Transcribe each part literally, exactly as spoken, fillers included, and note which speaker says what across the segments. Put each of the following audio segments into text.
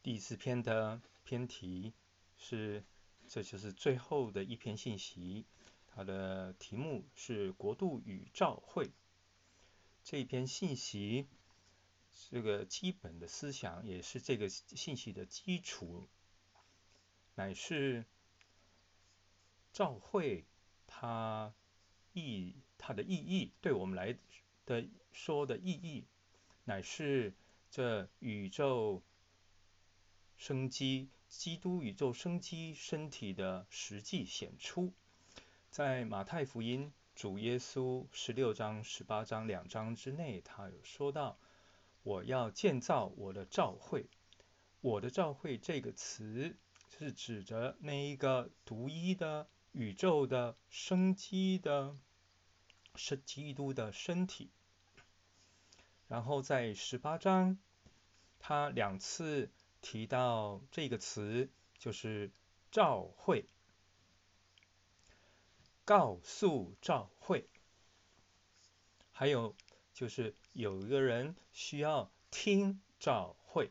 Speaker 1: 第四篇的篇题是，这就是最后的一篇信息，它的题目是国度与教会。这一篇信息这个基本的思想，也是这个信息的基础，乃是教会它意它的意义，对我们来的说的意义，乃是这宇宙生机，基督宇宙生机身体的实际显出。在马太福音主耶稣十六章、十八章两章之内，他有说到，我要建造我的教会。我的教会这个词是指着那一个独一的宇宙的生机的是基督的身体。然后在十八章，他两次提到这个词，就是教会，告诉教会，还有就是有一个人需要听教会。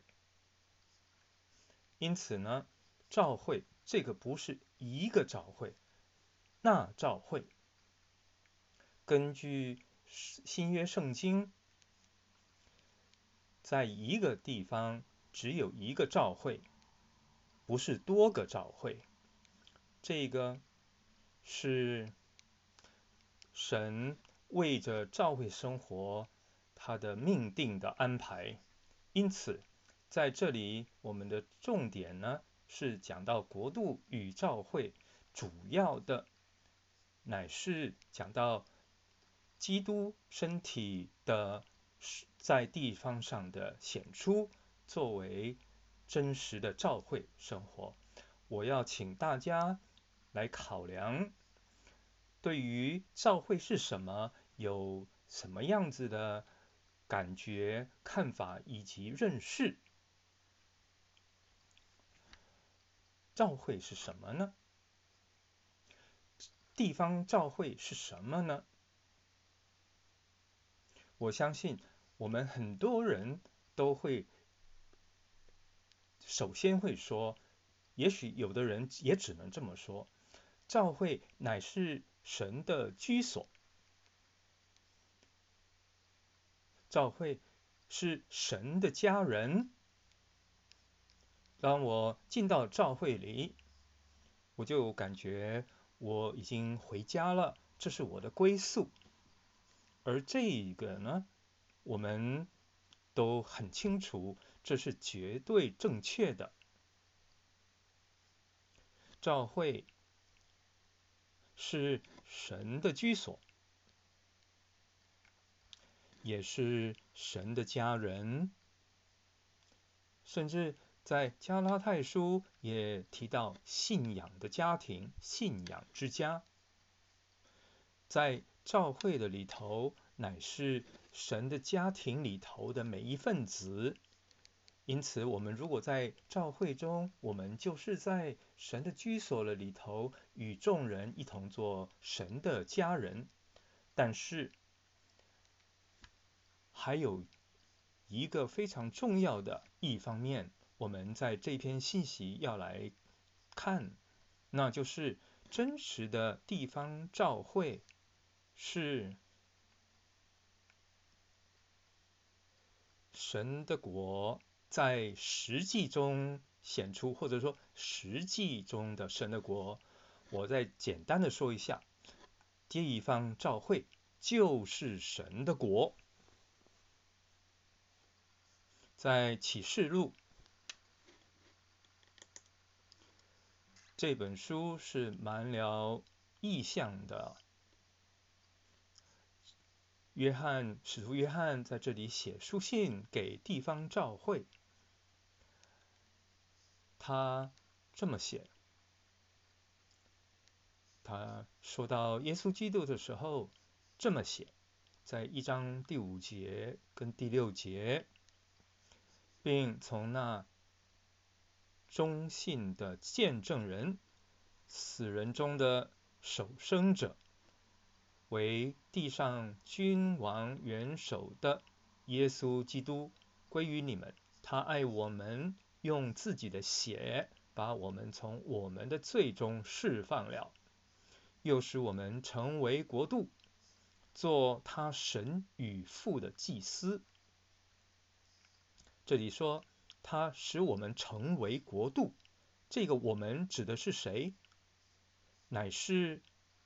Speaker 1: 因此呢，教会这个不是一个教会，那教会根据新约圣经，在一个地方只有一个教会，不是多个教会。这个是神为着教会生活他的命定的安排。因此在这里我们的重点呢，是讲到国度与教会，主要的乃是讲到基督身体的在地方上的显出，作为真实的教会生活。我要请大家来考量，对于教会是什么，有什么样子的感觉、看法以及认识。教会是什么呢？地方教会是什么呢？我相信我们很多人都会首先会说，也许有的人也只能这么说，教会乃是神的居所，教会是神的家人。当我进到教会里，我就感觉我已经回家了，这是我的归宿。而这个呢，我们都很清楚，这是绝对正确的。教会是神的居所，也是神的家人。甚至在加拉太书也提到信仰的家庭，信仰之家。在教会的里头，乃是神的家庭里头的每一份子。因此我们如果在教会中，我们就是在神的居所的里头，与众人一同做神的家人。但是还有一个非常重要的一方面，我们在这篇信息要来看，那就是真实的地方教会是神的国在实际中显出，或者说实际中的神的国。我再简单的说一下，地方教会就是神的国。在启示录这本书是蛮了意象的，约翰使徒约翰在这里写书信给地方教会，他这么写，他说到耶稣基督的时候这么写，在一章第五节跟第六节，并从那忠信的见证人，死人中的首生者，为地上君王元首的耶稣基督归于你们。他爱我们， 用自己的血把我们从我们的罪中释放了，又使我们成为国度，做他神与父的祭司。这里说他使我们成为国度，这个我们指的是谁？乃是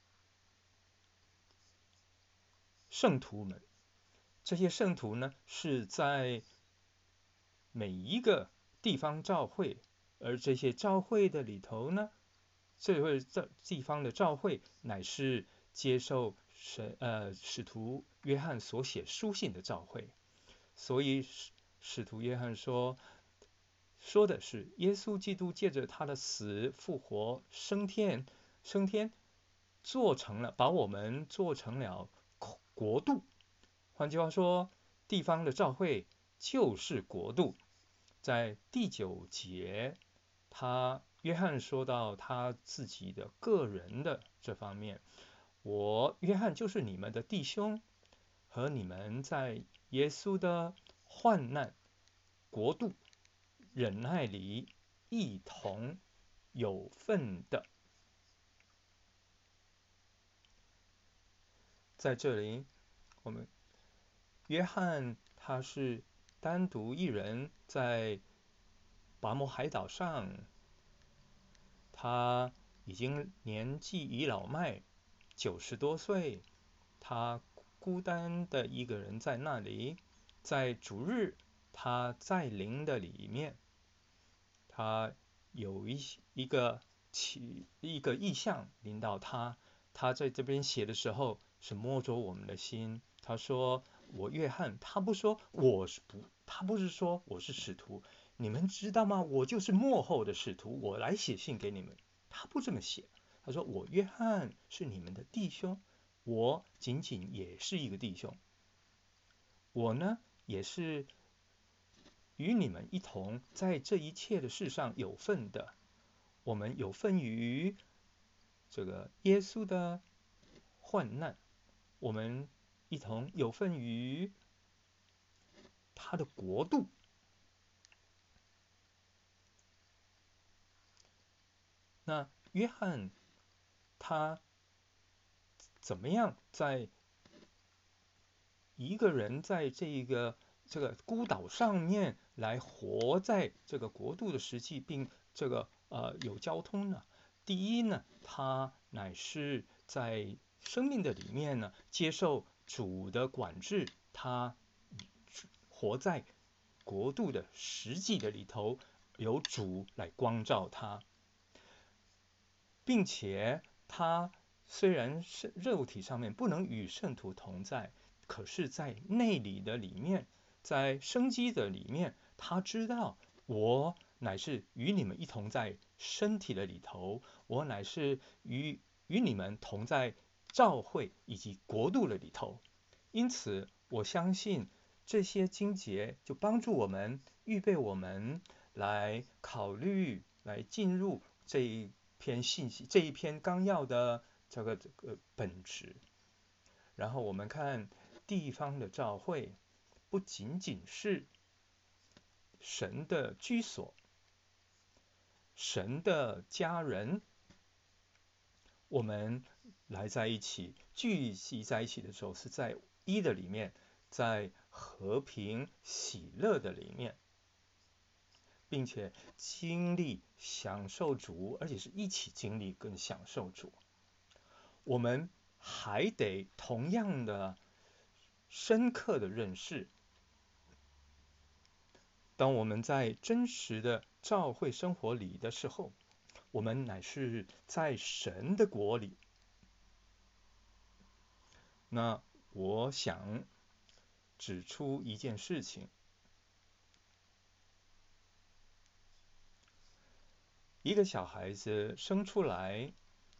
Speaker 1: 圣徒们。这些圣徒呢，是在每一个地方教会，而这些教会的里头呢，这位地方的教会乃是接受神呃使徒约翰所写书信的教会。所以使徒约翰说说的是耶稣基督借着他的死复活升天升天做成了把我们做成了国度。换句话说，地方的教会就是国度。在第九节，他约翰说到他自己的个人的这方面，我约翰就是你们的弟兄，和你们在耶稣的患难、国度、忍耐里一同有份的。在这里，我们约翰他是单独一人在拔摩海岛上，他已经年纪已老迈，九十多岁，他孤单的一个人在那里，在主日他在灵的里面，他有一一个起一个意象领导他，他在这边写的时候是摸着我们的心。他说我约翰，他不说我是不，他不是说我是使徒，你们知道吗？我就是末后的使徒，我来写信给你们。他不这么写，他说我约翰是你们的弟兄，我仅仅也是一个弟兄，我呢也是与你们一同在这一切的事上有份的。我们有份于这个耶稣的患难，我们一同有份于他的国度。那约翰他怎么样在一个人在这一个这个孤岛上面来活在这个国度的实际，并这个呃有交通呢？第一呢，他乃是在生命的里面呢，接受主的管制，他活在国度的实际的里头，由主来光照他，并且他虽然是肉体上面不能与圣徒同在，可是在内里的里面，在生机的里面，他知道我乃是与你们一同在身体的里头，我乃是与与你们同在教会以及国度的里头。因此我相信这些经节就帮助我们预备我们来考虑来进入这一篇信息这一篇纲要的这个这个本质。然后我们看地方的教会不仅仅是神的居所，神的家人，我们来在一起聚集在一起的时候，是在一的里面，在和平喜乐的里面，并且经历享受主，而且是一起经历跟享受主。我们还得同样的深刻的认识，当我们在真实的教会生活里的时候，我们乃是在神的国里。那我想指出一件事情，一个小孩子生出来，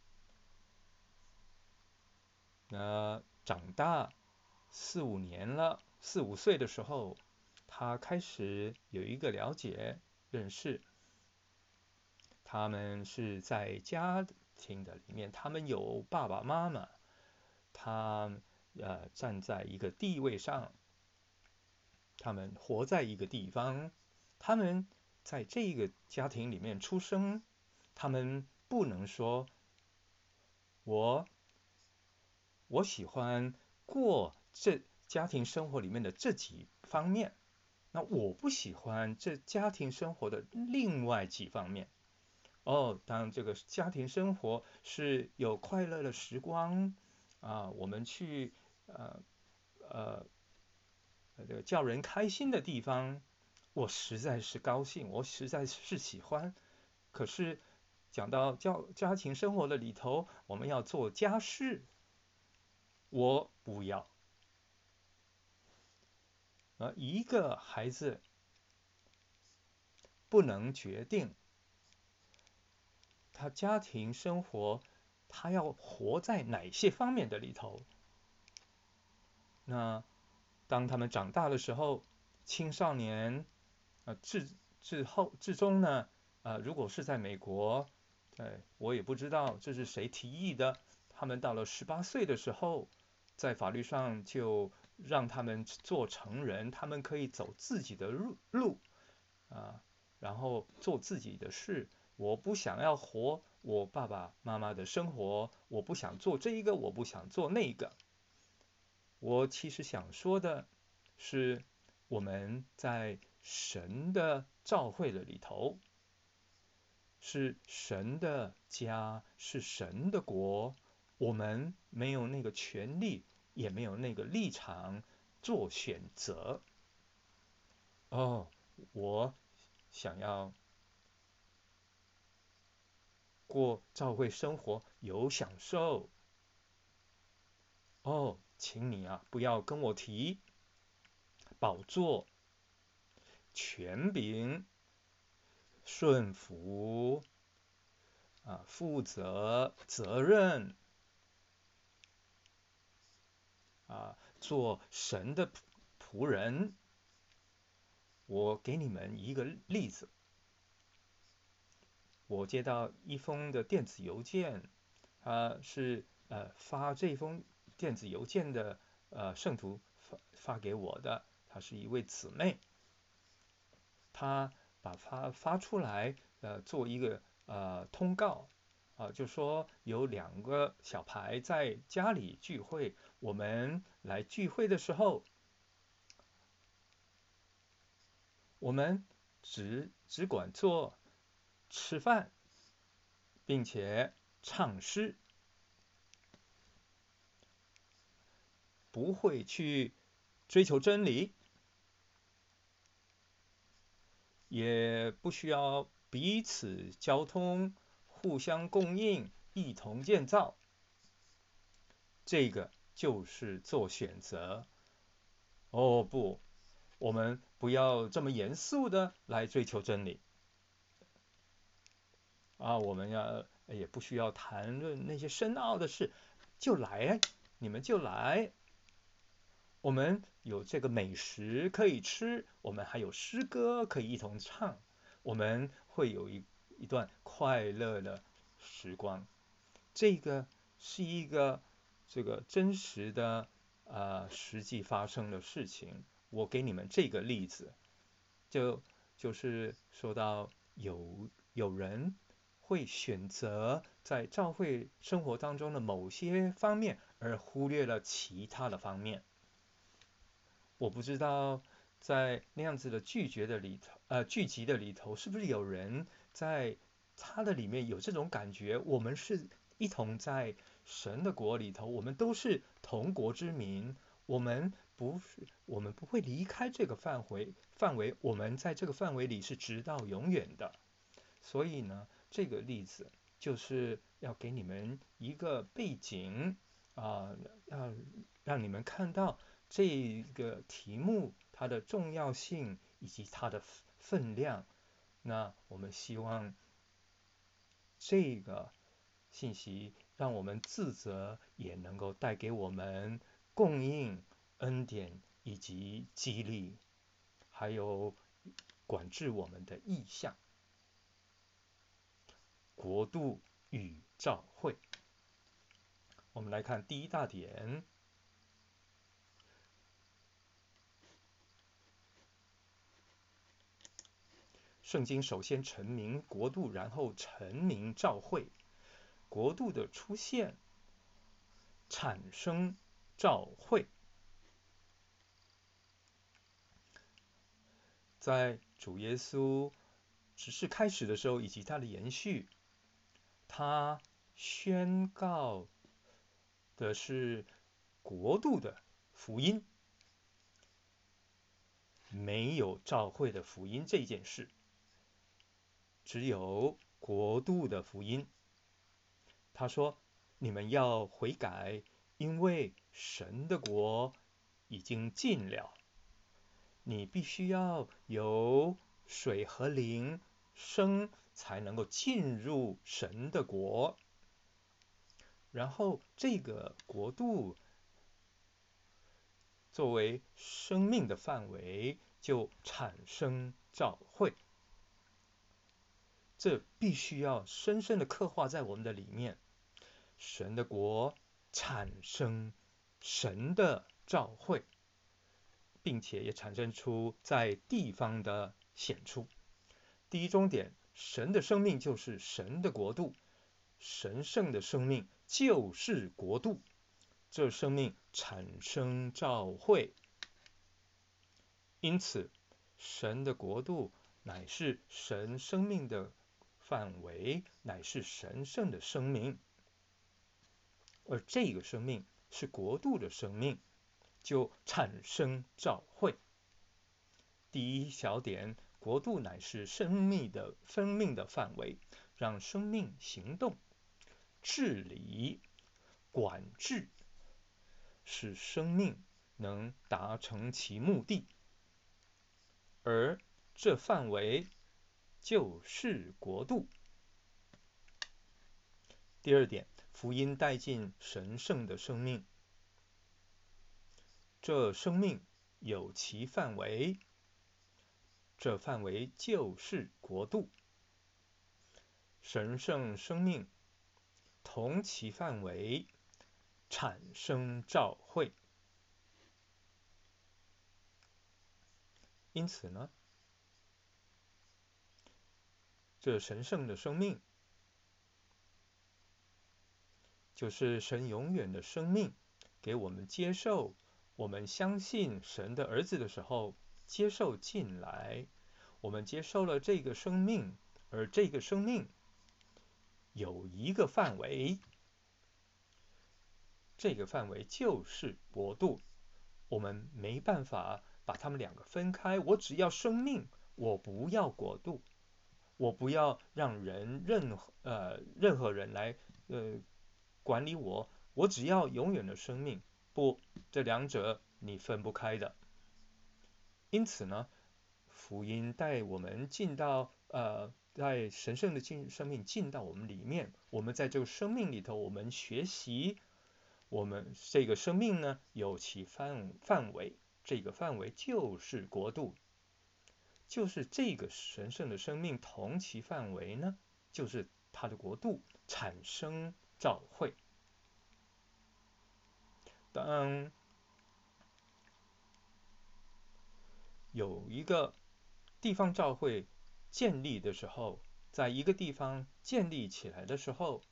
Speaker 1: 那长大四五年了，四五岁的时候，他开始有一个了解认识，他们是在家庭的里面，他们有爸爸妈妈，他呃站在一个地位上，他们活在一个地方，他们在这个家庭里面出生，他们不能说我我喜欢过这家庭生活里面的这几方面，那我不喜欢这家庭生活的另外几方面。哦，当这个家庭生活是有快乐的时光啊，我们去呃呃这个叫人开心的地方，我实在是高兴，我实在是喜欢。可是讲到家家庭生活的里头，我们要做家事，我不要。而一个孩子不能决定他家庭生活，他要活在哪些方面的里头。那当他们长大的时候，青少年呃至至后至终呢，呃如果是在美国，对我也不知道这是谁提议的，他们到了十八岁的时候，在法律上就让他们做成人，他们可以走自己的路路啊，然后做自己的事。我不想要活我爸爸妈妈的生活，我不想做这一个，我不想做那个。我其实想说的是，我们在神的召会的里头，是神的家，是神的国，我们没有那个权利，也没有那个立场做选择。哦，我想要过教会生活有享受。哦，请你啊，不要跟我提宝座、权柄、顺服啊、负责、责任啊，做神的仆人。我给你们一个例子，我接到一封的电子邮件，他是呃发这封电子邮件的呃圣徒发发给我的，她是一位姊妹，她把它发出来呃做一个呃通告啊、呃，就说有两个小孩在家里聚会，我们来聚会的时候，我们只只管做吃饭，并且唱诗，不会去追求真理，也不需要彼此交通，互相供应，一同建造。这个就是做选择。哦不，我们不要这么严肃的来追求真理啊！我们要也不需要谈论那些深奥的事，就来，你们就来。我们有这个美食可以吃，我们还有诗歌可以一同唱，我们会有一一段快乐的时光。这个是一个这个真实的呃实际发生的事情。我给你们这个例子，就就是说到有有人会选择在教会生活当中的某些方面，而忽略了其他的方面。我不知道在那样子的拒绝的里头，呃，聚集的里头，是不是有人在他的里面有这种感觉？我们是一同在神的国里头，我们都是同国之民，我们不是，我们不会离开这个范围范围，我们在这个范围里是直到永远的。所以呢，这个例子就是要给你们一个背景啊、要让你们看到这个题目它的重要性以及它的分量。那我们希望这个信息让我们自责，也能够带给我们供应、恩典以及激励，还有管制我们的意向。国度与教会。我们来看第一大点， 圣经首先陈明国度，然后陈明召会。国度的出现产生召会。在主耶稣执事开始的时候，以及他的延续，他宣告的是国度的福音，没有召会的福音这件事，只有国度的福音。他说：你们要悔改，因为神的国已经近了。你必须要有水和灵生，才能够进入神的国。然后这个国度作为生命的范围，就产生召会。这必须要深深的刻画在我们的里面。神的国产生神的召会，并且也产生出在地方的显出。第一终点，神的生命就是神的国度，神圣的生命就是国度，这生命产生召会。因此，神的国度乃是神生命的范围，乃是神圣的生命，而这个生命是国度的生命，就产生召会。第一小点，国度乃是生命的生命的范围，让生命行动、治理、管制，使生命能达成其目的，而这范围就是国度。第二点，福音带进神圣的生命，这生命有其范围，这范围就是国度。神圣生命同其范围产生召会。因此呢，这神圣的生命就是神永远的生命，给我们接受，我们相信神的儿子的时候接受进来，我们接受了这个生命，而这个生命有一个范围，这个范围就是国度。我们没办法把他们两个分开，我只要生命，我不要国度，我不要让人任何呃任何人来呃管理我，我只要永远的生命。不，这两者你分不开的。因此呢，福音带我们进到呃在神圣的进生命进到我们里面，我们在这个生命里头，我们学习，我们这个生命呢有其范范围，这个范围就是国度，就是这个神圣的生命同其范围呢，就是它的国度产生召会。当有一个地方召会建立的时候，在一个地方建立起来的时候，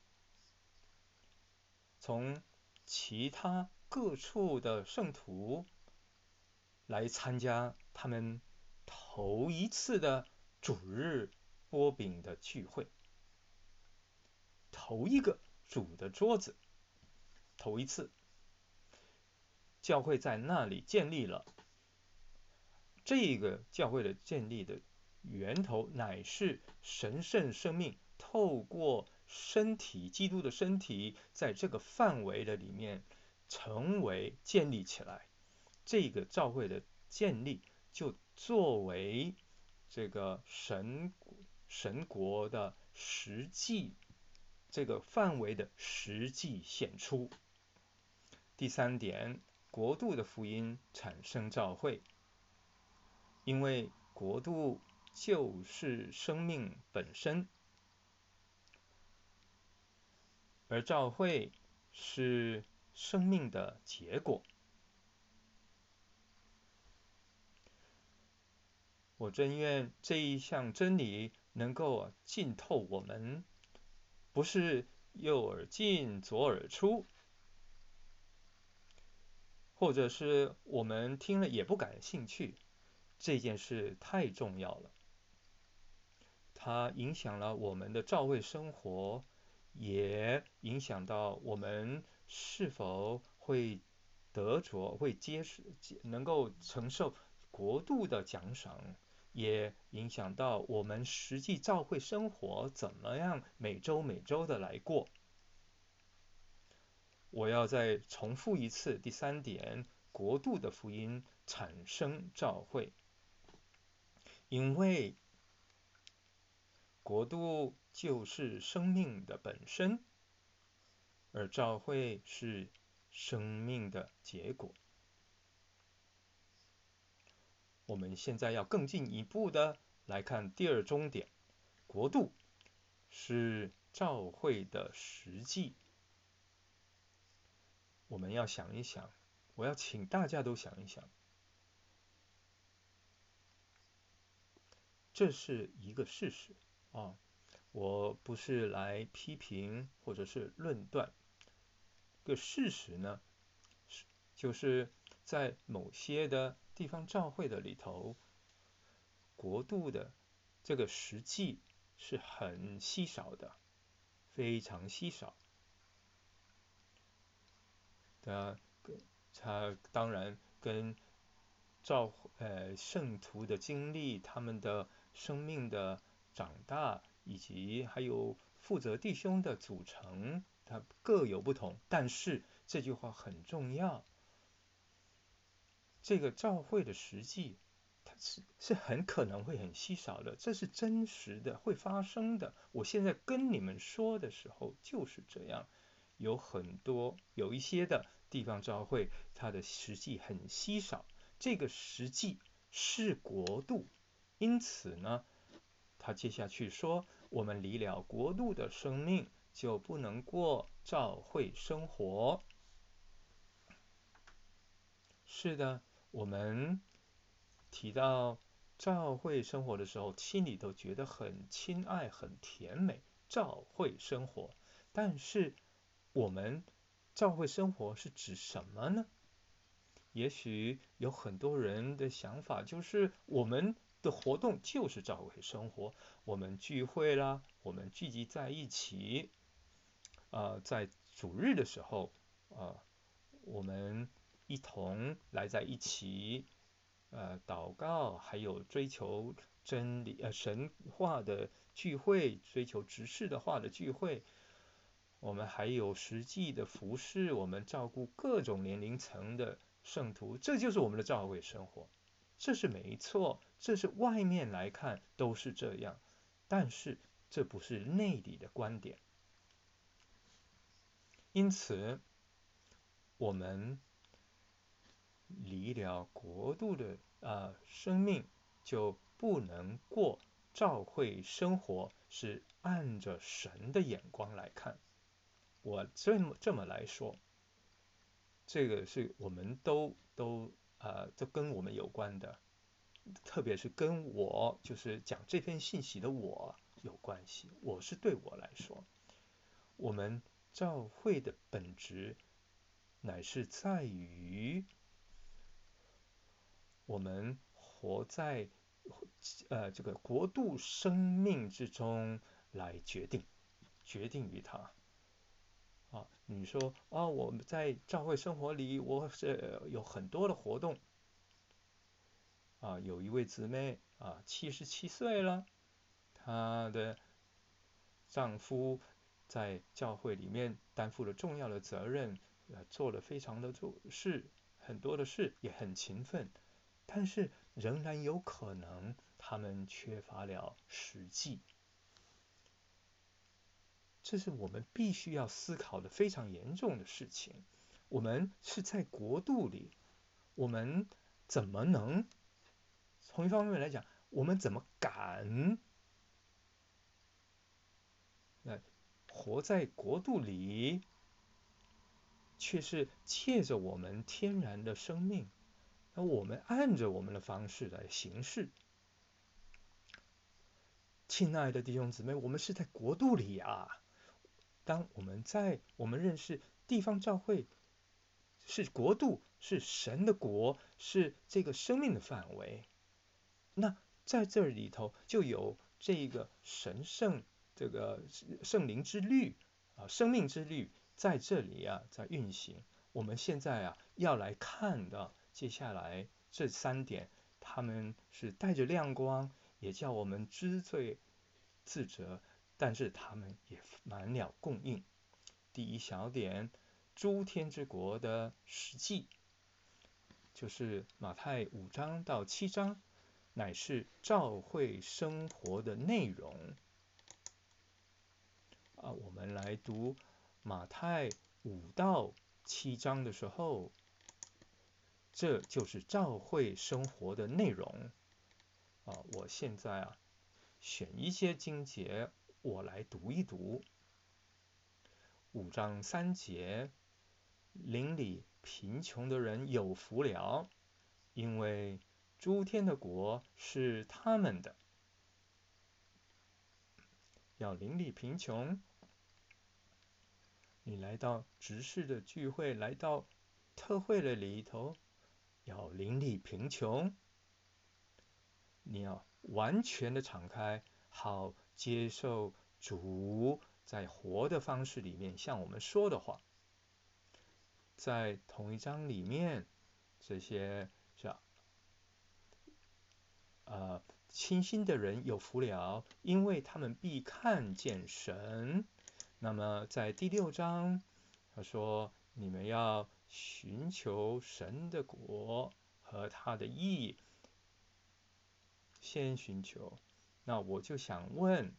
Speaker 1: 从其他各处的圣徒来参加他们头一次的主日擘饼的聚会，头一个主的桌子，头一次教会在那里建立了。这个教会的建立的源头乃是神圣生命透过身体，基督的身体在这个范围的里面成为建立起来。这个教会的建立就作为这个神神国的实际这个范围的实际显出。第三点，国度的福音产生召会，因为国度就是生命本身，而召会是生命的结果。 我真愿这一项真理能够浸透我们，不是右耳进左耳出，或者是我们听了也不感兴趣。这件事太重要了，它影响了我们的教会生活，也影响到我们是否会得着、会接受、能够承受国度的奖赏，也影响到我们实际教会生活怎么样每周每周的来过。我要再重复一次第三点，国度的福音产生教会，因为国度就是生命的本身，而教会是生命的结果。我们现在要更进一步的来看第二中点，国度是教会的实际。我们要想一想，我要请大家都想一想，这是一个事实啊。我不是来批评或者是论断，个事实呢，就是在某些的地方教会的里头，国度的这个实际是很稀少的，非常稀少。它它当然跟照呃圣徒的经历，他们的生命的长大，以及还有负责弟兄的组成，它各有不同。但是这句话很重要，这个教会的实际，它是是很可能会很稀少的，这是真实的，会发生的。我现在跟你们说的时候就是这样，有很多有一些的地方教会，它的实际很稀少，这个实际是国度，因此呢，他接下去说，我们离了国度的生命，就不能过教会生活。是的，我们提到教会生活的时候，心里都觉得很亲爱、很甜美。教会生活，但是我们教会生活是指什么呢？也许有很多人的想法就是，我们的活动就是教会生活，我们聚会啦，我们聚集在一起，呃，在主日的时候，呃，我们一同来在一起，呃，祷告，还有追求真理，呃，神话的聚会，追求执事的话的聚会。我们还有实际的服侍，我们照顾各种年龄层的圣徒，这就是我们的教会生活。这是没错，这是外面来看都是这样，但是这不是内里的观点。因此，我们离了国度的啊、呃、生命，就不能过教会生活，是按着神的眼光来看。我这么这么来说，这个是我们都都啊、呃，都跟我们有关的，特别是跟我就是讲这篇信息的我有关系。我是对我来说，我们教会的本质乃是在于我们活在呃这个国度生命之中来决定，决定于它。啊，你说啊，我们在教会生活里，我是有很多的活动。啊，有一位姊妹啊，七十七岁了，她的丈夫在教会里面担负了重要的责任，呃，做了非常的做事，很多的事，也很勤奋，但是仍然有可能他们缺乏了实际。这是我们必须要思考的非常严重的事情。我们是在国度里，我们怎么能从一方面来讲，我们怎么敢呃活在国度里，却是借着我们天然的生命，那我们按着我们的方式来行事， 亲爱的弟兄姊妹，我们是在国度里啊。当我们在我们认识地方教会是国度，是神的国，是这个生命的范围，那在这里头就有这个神圣这个圣灵之律啊，生命之律在这里啊在运行。我们现在啊要来看的接下来这三点，他们是带着亮光，也叫我们知罪自责，但是他们也满了供应。第一小点，诸天之国的实际，就是马太五章到七章，乃是教会生活的内容啊。我们来读马太五到七章的时候，这就是教会生活的内容啊。我现在啊选一些经节，我来读一读。五章三节，邻里贫穷的人有福了，因为诸天的国是他们的。要邻里贫穷，你来到执事的聚会，来到特会的里头，要邻里贫穷，你要完全的敞开，好接受主在活的方式里面向我们说的话。在同一章里面，这些是呃清心的人有福了，因为他们必看见神。那么在第六章，他说你们要寻求神的国和他的义，先寻求。那我就想问，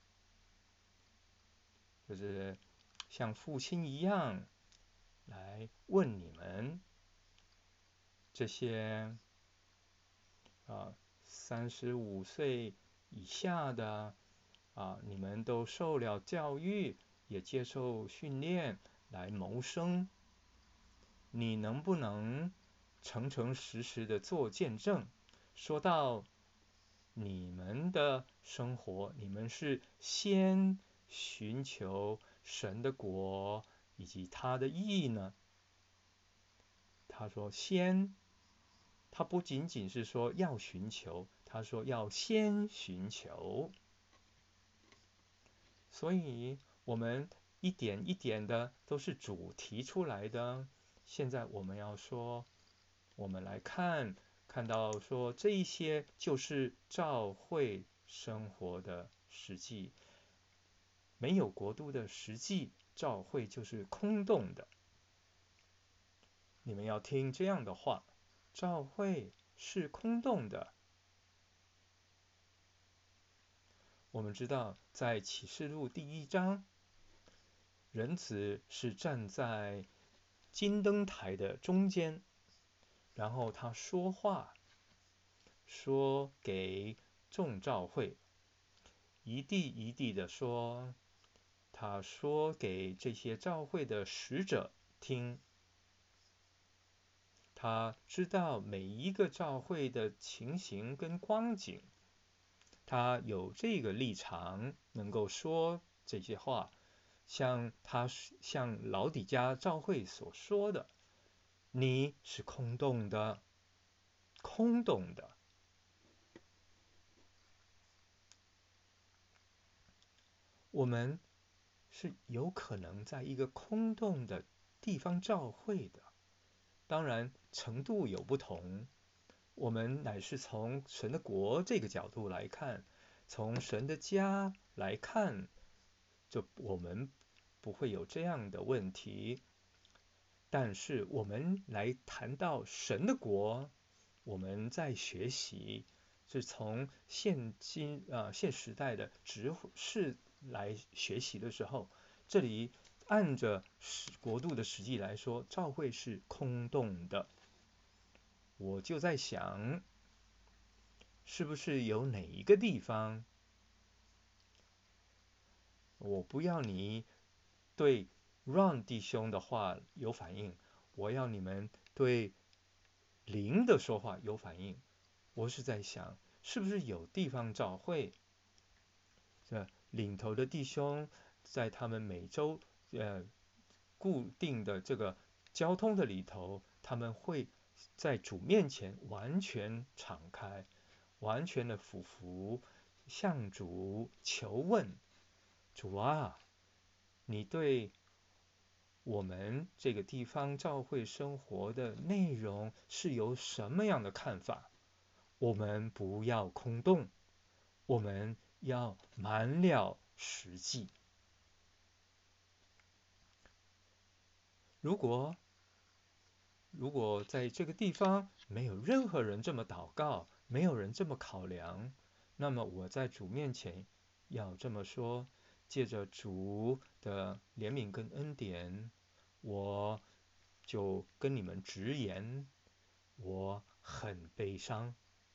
Speaker 1: 就是像父亲一样来问你们这些啊三十五岁以下的啊，你们都受了教育，也接受训练来谋生，你能不能诚诚实实的做见证？说到你们的生活，你们是先寻求神的国以及他的义呢？他说先，他不仅仅是说要寻求，他说要先寻求。所以我们一点一点的都是主提出来的。现在我们要说，我们来看，看到说这一些就是教会生活的实际，没有国度的实际，教会就是空洞的。你们要听这样的话，教会是空洞的。我们知道在启示录第一章，人子是站在金灯台的中间，然后他说话，说给众教会，一地一地的说，他说给这些教会的使者听，他知道每一个教会的情形跟光景，他有这个立场能够说这些话，像他向老底嘉教会所说的，你是空洞的，空洞的。我们是有可能在一个空洞的地方教会的，当然程度有不同。我们乃是从神的国这个角度来看，从神的家来看，就我们不会有这样的问题。但是我们来谈到神的国，我们在学习是从现今啊、呃、现时代的执事来学习的时候，这里按着国度的实际来说，教会是空洞的。我就在想，是不是有哪一个地方，我不要你对 Ron 弟兄的话有反应，我要你们对灵的说话有反应。我是在想，是不是有地方教会这领头的弟兄在他们每周呃固定的这个交通的里头，他们会在主面前完全敞开，完全的俯伏，向主求问：主啊，你对我们这个地方教会生活的内容是有什么样的看法？我们不要空洞，我们要满了实际。如果如果在这个地方没有任何人这么祷告，没有人这么考量，那么我在主面前要这么说：借着主的怜悯跟恩典，我就跟你们直言，我很悲伤。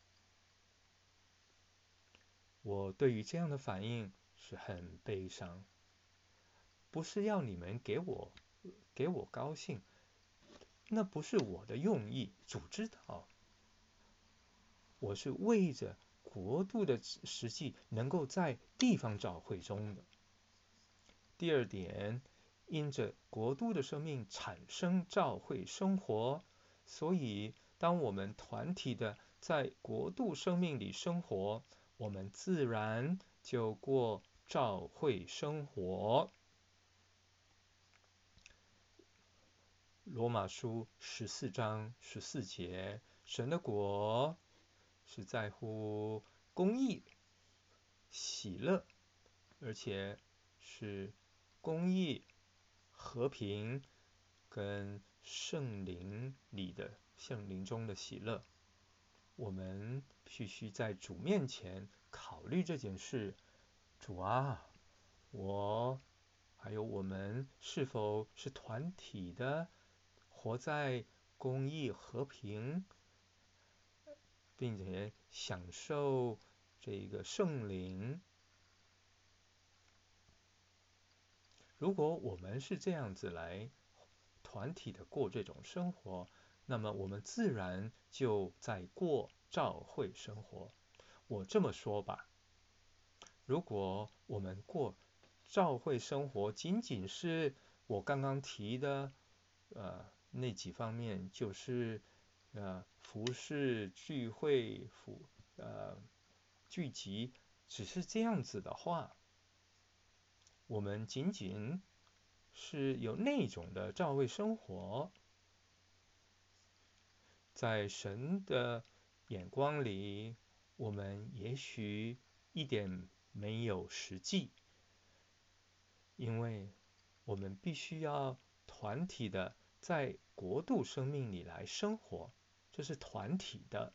Speaker 1: 我对于这样的反应是很悲伤，不是要你们给我给我高兴，那不是我的用意，主知道。我是为着国度的实际能够在地方教会中的。第二点，因着国度的生命产生教会生活，所以当我们团体的在国度生命里生活，我们自然就过教会生活。罗马书十四章十四节，神的国是在乎公义、喜乐，而且是公义、和平跟圣灵里的圣灵中的喜乐。我们必须在主面前考虑这件事。主啊，我还有我们是否是团体的，活在公义、和平，并且享受这个圣灵？如果我们是这样子来团体的过这种生活，那么我们自然就在过教会生活。我这么说吧，如果我们过教会生活仅仅是我刚刚提的呃那几方面，就是呃服事、聚会、服呃聚集，只是这样子的话，我们仅仅是有那种的教会生活，在神的眼光里，我们也许一点没有实际，因为我们必须要团体的在国度生命里来生活，这是团体的。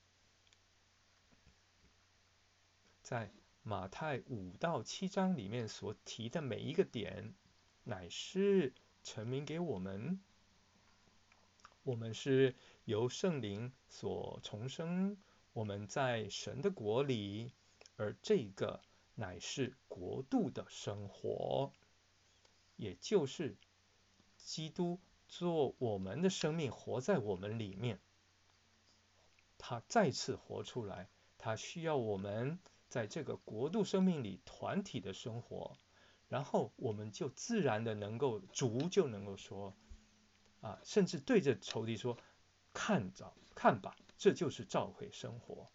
Speaker 1: 在马太五到七章里面所提的每一个点，乃是陈明给我们，我们是由圣灵所重生，我们在神的国里，而这个乃是国度的生活，也就是基督做我们的生命活在我们里面，他再次活出来，他需要我们在这个国度生命里团体的生活，然后我们就自然的能够主就能够说啊，甚至对着仇敌说，看着看吧，这就是教会生活。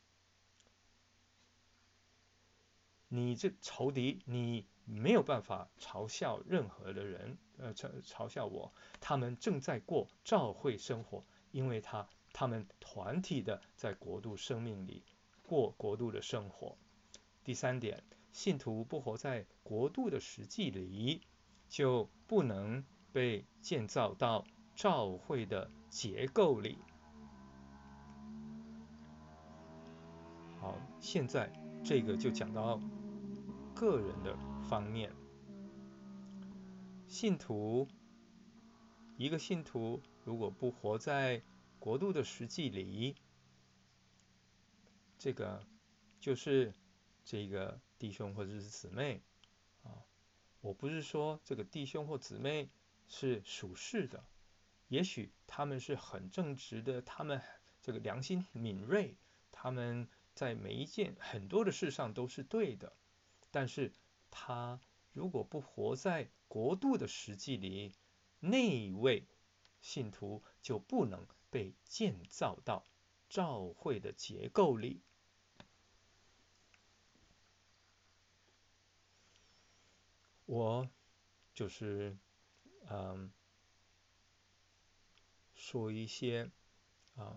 Speaker 1: 你这仇敌，你没有办法嘲笑任何的人，呃，嘲笑我，他们正在过教会生活，因为他他们团体的在国度生命里过国度的生活。第三点，信徒不活在国度的实际里，就不能被建造到教会的结构里。好，现在这个就讲到个人的方面。信徒，一个信徒如果不活在国度的实际里，这个就是这个弟兄或者是姊妹啊，我不是说这个弟兄或姊妹是属世的，也许他们是很正直的，他们这个良心敏锐，他们在每一件很多的事上都是对的， 但是他如果不活在国度的实际里，那一位信徒就不能被建造到教会的结构里。我就是嗯说一些啊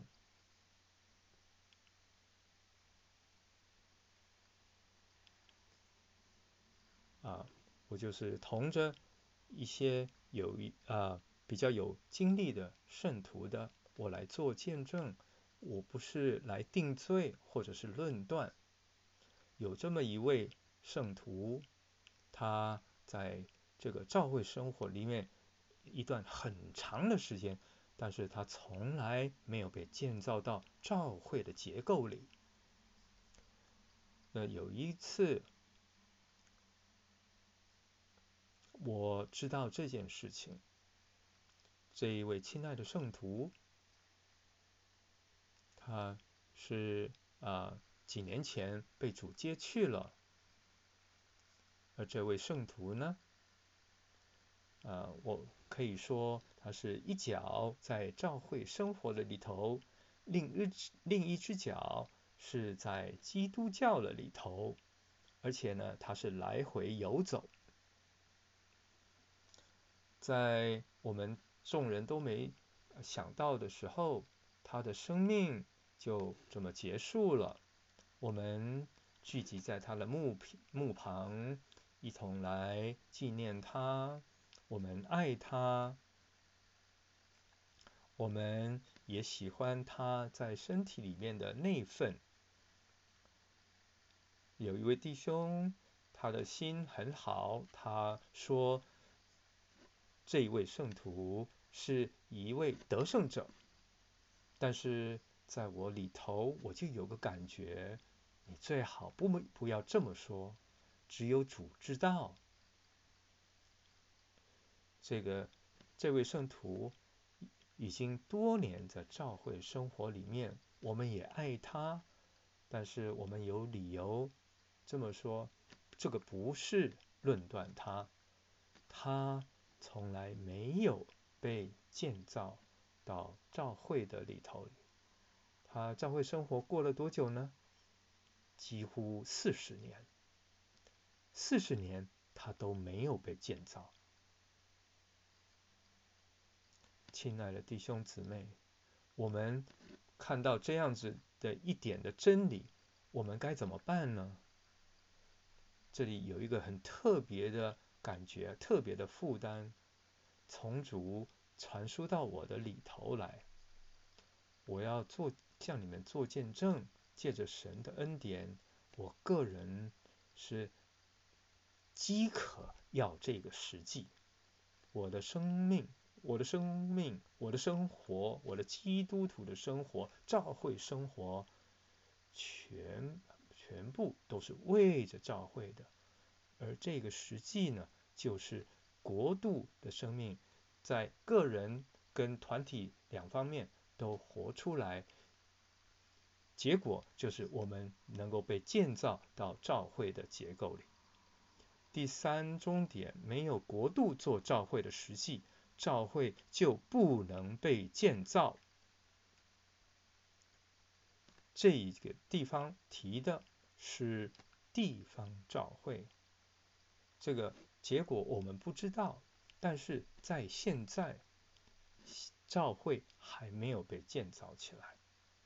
Speaker 1: 啊，我就是同着一些有一啊比较有经历的圣徒的，我来做见证。我不是来定罪或者是论断。有这么一位圣徒，他在这个教会生活里面一段很长的时间，但是他从来没有被建造到教会的结构里。那有一次我知道这件事情，这一位亲爱的圣徒，他是啊几年前被主接去了，而这位圣徒呢，呃，我可以说他是一脚在教会生活的里头，另一另一只脚是在基督教的里头，而且呢，他是来回游走。在我们众人都没想到的时候，他的生命就这么结束了。我们聚集在他的墓墓旁，一同来纪念他。我们爱他，我们也喜欢他在身体里面的那份。有一位弟兄，他的心很好，他说这一位圣徒是一位得胜者，但是在我里头，我就有个感觉，你最好不不要这么说，只有主知道。这个这位圣徒已经多年在教会生活里面，我们也爱他，但是我们有理由这么说，这个不是论断他，他从来没有被建造到教会的里头。他教会生活过了多久呢？几乎四十年，四十年他都没有被建造。亲爱的弟兄姊妹，我们看到这样子的一点的真理，我们该怎么办呢？这里有一个很特别的感觉，特别的负担，从主传输到我的里头来。我要做向你们做见证，借着神的恩典，我个人是饥渴要这个实际。我的生命，我的生命，我的生活，我的基督徒的生活，教会生活，全全部都是为着教会的。而这个实际呢，就是国度的生命，在个人跟团体两方面都活出来，结果就是我们能够被建造到教会的结构里。第三终点，没有国度做教会的实际，教会就不能被建造。这一个地方提的是地方教会，这个结果我们不知道，但是在现在，教会还没有被建造起来。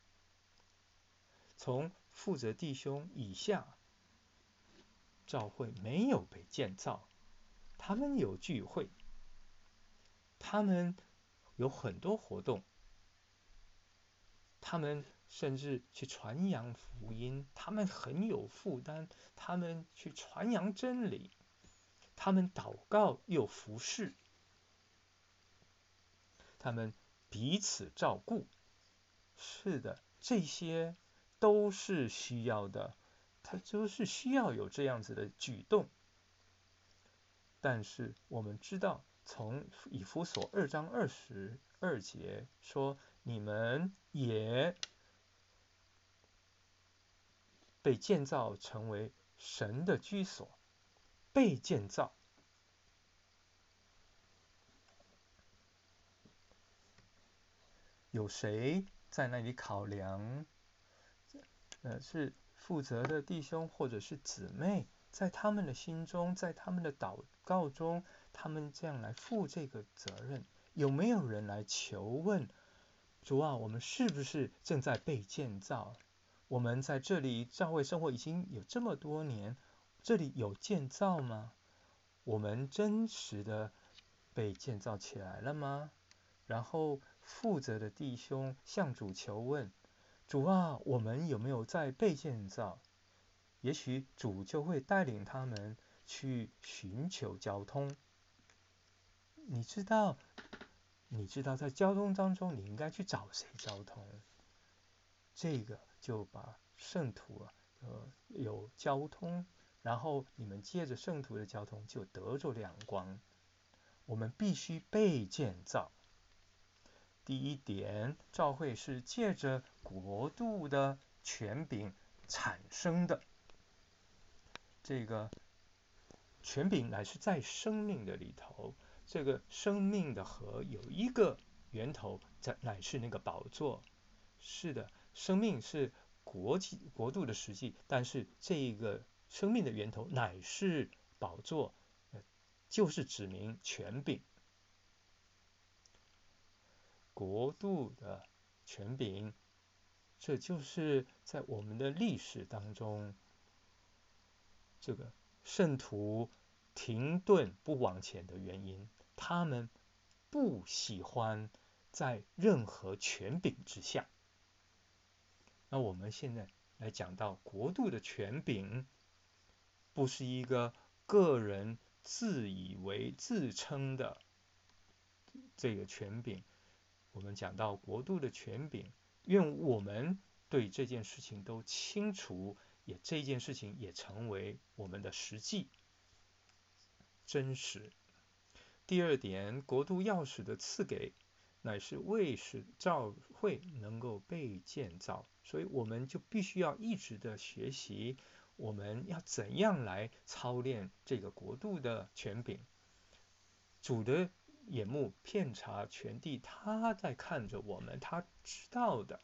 Speaker 1: 从负责弟兄以下，教会没有被建造，他们有聚会，他们有很多活动，他们甚至去传扬福音，他们很有负担，他们去传扬真理，他们祷告又服侍，他们彼此照顾。是的，这些都是需要的，他就是需要有这样子的举动。但是我们知道，从以弗所二章二十二节说，你们也被建造成为神的居所。 被建造。有谁在那里考量？呃，是负责的弟兄或者是姊妹，在他们的心中，在他们的祷告中，他们这样来负这个责任。有没有人来求问主啊，我们是不是正在被建造？我们在这里教会生活已经有这么多年，这里有建造吗？我们真实的被建造起来了吗？然后负责的弟兄向主求问：主啊，我们有没有在被建造？也许主就会带领他们去寻求交通。你知道，你知道在交通当中你应该去找谁交通？这个就把圣徒啊，呃，有交通，然后你们借着圣徒的交通就得着亮光。我们必须被建造。第一点，教会是借着国度的权柄产生的。这个权柄乃是在生命的里头，这个生命的河有一个源头，乃是那个宝座。是的，生命是国际国度的实际，但是这个生命的源头乃是宝座，就是指明权柄。国度的权柄，这就是在我们的历史当中，这个圣徒停顿不往前的原因。他们不喜欢在任何权柄之下。那我们现在来讲到国度的权柄，不是一个个人自以为自称的这个权柄。我们讲到国度的权柄，愿我们对这件事情都清楚，也这件事情也成为我们的实际真实。第二点，国度钥匙的赐给，乃是为使教会能够被建造，所以我们就必须要一直的学习，我们要怎样来操练这个国度的权柄。主的眼目遍察全地，他在看着我们，他知道的。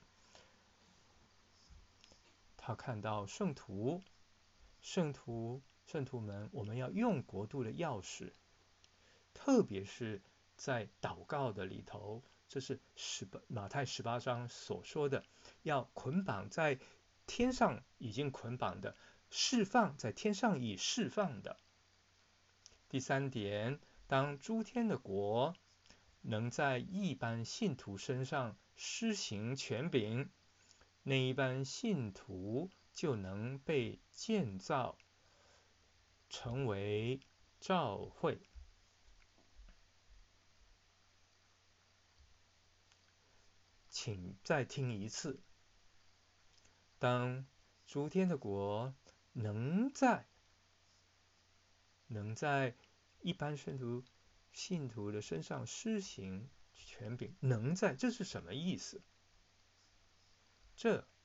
Speaker 1: 他看到圣徒，圣徒，圣徒们，我们要用国度的钥匙，特别是在祷告的里头，这是马太十八章所说的，要捆绑在天上已经捆绑的，释放在天上已释放的。第三点，当诸天的国能在一般信徒身上施行权柄，那一般信徒就能被建造成为教会。请再听一次，当诸天的国能在能在一般信徒信徒的身上施行权柄，能在，这是什么意思？这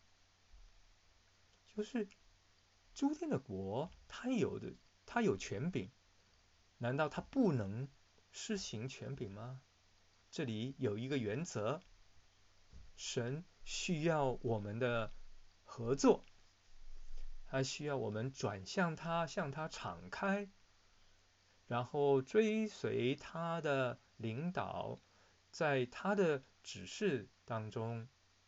Speaker 1: 就是诸天的国，它有的，它有权柄，难道它不能施行权柄吗？这里有一个原则，神需要我们的合作，他需要我们转向他，向他敞开，然后追随他的领导，在他的指示当中，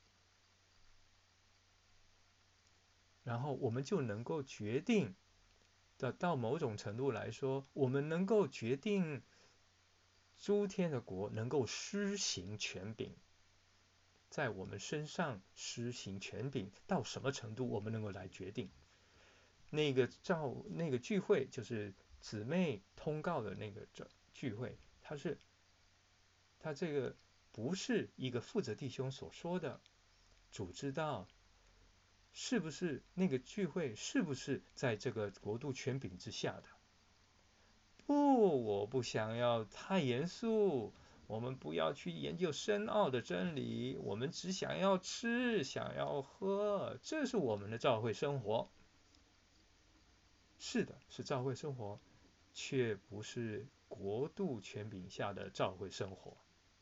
Speaker 1: 然后我们就能够决定的，到某种程度来说，我们能够决定诸天的国能够施行权柄，在我们身上施行权柄到什么程度，我们能够来决定。那个照那个聚会就是姊妹通告的那个聚会，它是它这个不是一个负责弟兄所说的，主知道是不是那个聚会是不是在这个国度权柄之下的。不，我不想要太严肃，我们不要去研究深奥的真理，我们只想要吃，想要喝，这是我们的教会生活。是的，是教会生活， 却不是国度权柄下的教会生活。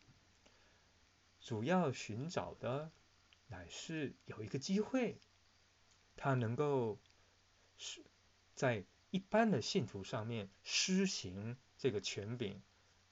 Speaker 1: 主要寻找的乃是有一个机会，他能够在一般的信徒上面施行这个权柄，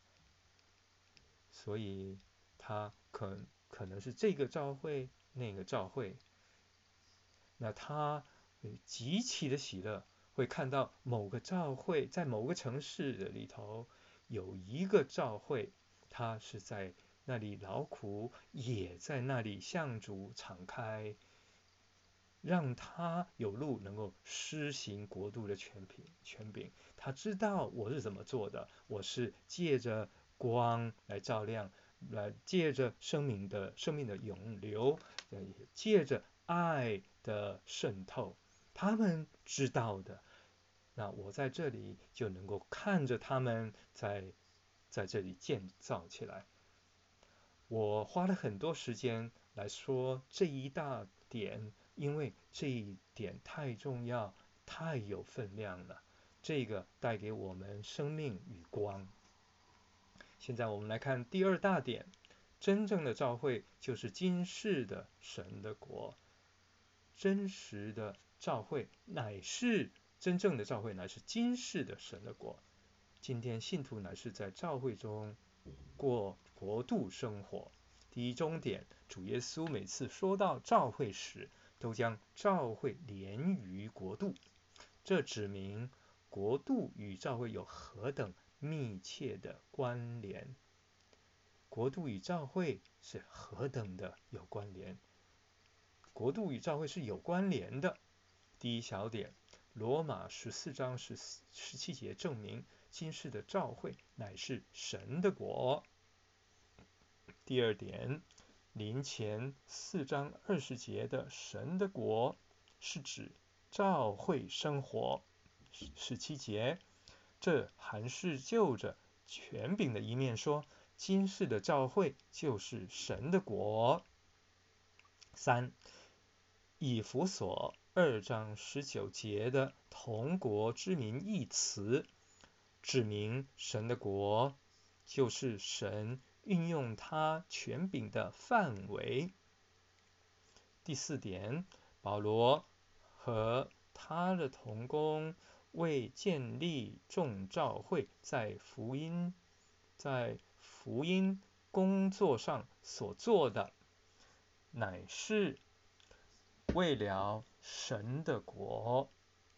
Speaker 1: 所以他可可能是这个教会那个教会，那他极其的喜乐，会看到某个教会在某个城市的里头有一个教会，他是在那里劳苦，也在那里向主敞开，让他有路能够施行国度的权柄。权柄，他知道我是怎么做的，我是借着光来照亮，来借着生命的生命的涌流，借着爱的渗透，他们知道的。那我在这里就能够看着他们在在这里建造起来。我花了很多时间来说这一大点，因为这一点太重要，太有分量了。这个带给我们生命与光。现在我们来看第二大点，真正的教会就是今世的神的国。真实的教会乃是真正的教会，乃是今世的神的国。今天信徒乃是在教会中过国度生活。第一终点，主耶稣每次说到教会时，都将教会连于国度，这指明国度与教会有何等密切的关联。国度与教会是何等的有关联。国度与教会是有关联的。第一小点，罗马十四章十七节证明今世的教会乃是神的国。第二点，林前四章二十节的神的国是指教会生活。十七节，这还是就着权柄的一面说，今世的教会就是神的国。三，以弗所二章十九节的同国之民一词，指明神的国就是神运用他权柄的范围。第四点，保罗和他的同工为建立众教会在福音在福音工作上所做的，乃是为了神的国。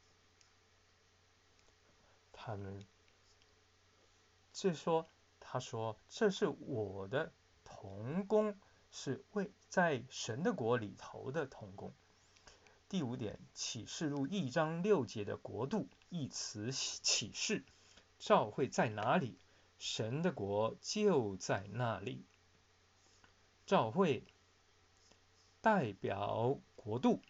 Speaker 1: 他们这说他说这是我的同工，是为在神的国里头的同工。第五点，启示录一章六节的国度一词启示，教会在哪里，神的国就在那里。教会代表国度。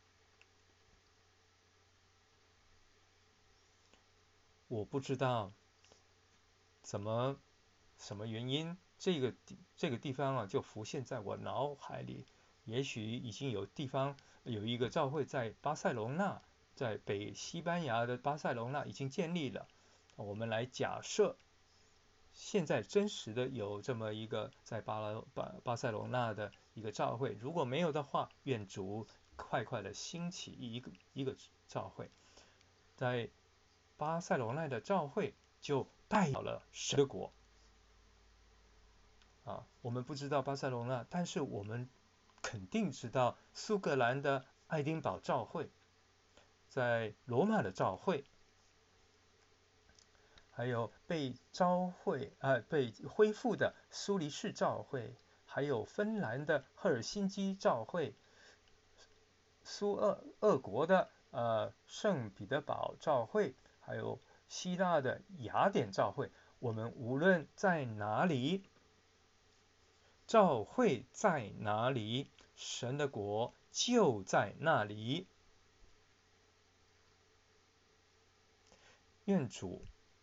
Speaker 1: 我不知道怎么什么原因，这个这个地方啊就浮现在我脑海里。也许已经有地方有一个教会在巴塞隆纳，在北西班牙的巴塞隆纳已经建立了。我们来假设现在真实的有这么一个在巴拉巴巴塞隆纳的一个教会，如果没有的话，愿主快快的兴起一个一个教会。在巴塞隆纳的教会就代表了神的国。啊，我们不知道巴塞隆纳，但是我们肯定知道苏格兰的爱丁堡教会，在罗马的教会，还有被召会呃被恢复的苏黎世教会，还有芬兰的赫尔辛基教会，苏俄俄国的呃圣彼得堡教会，还有希腊的雅典教会。我们无论在哪里，教会在哪里，神的国就在那里。愿主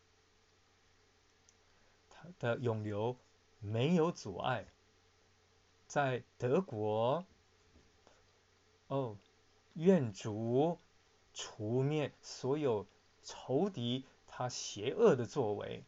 Speaker 1: 他的永留没有阻碍。在德国，哦，愿主除灭所有仇敌他邪恶的作为，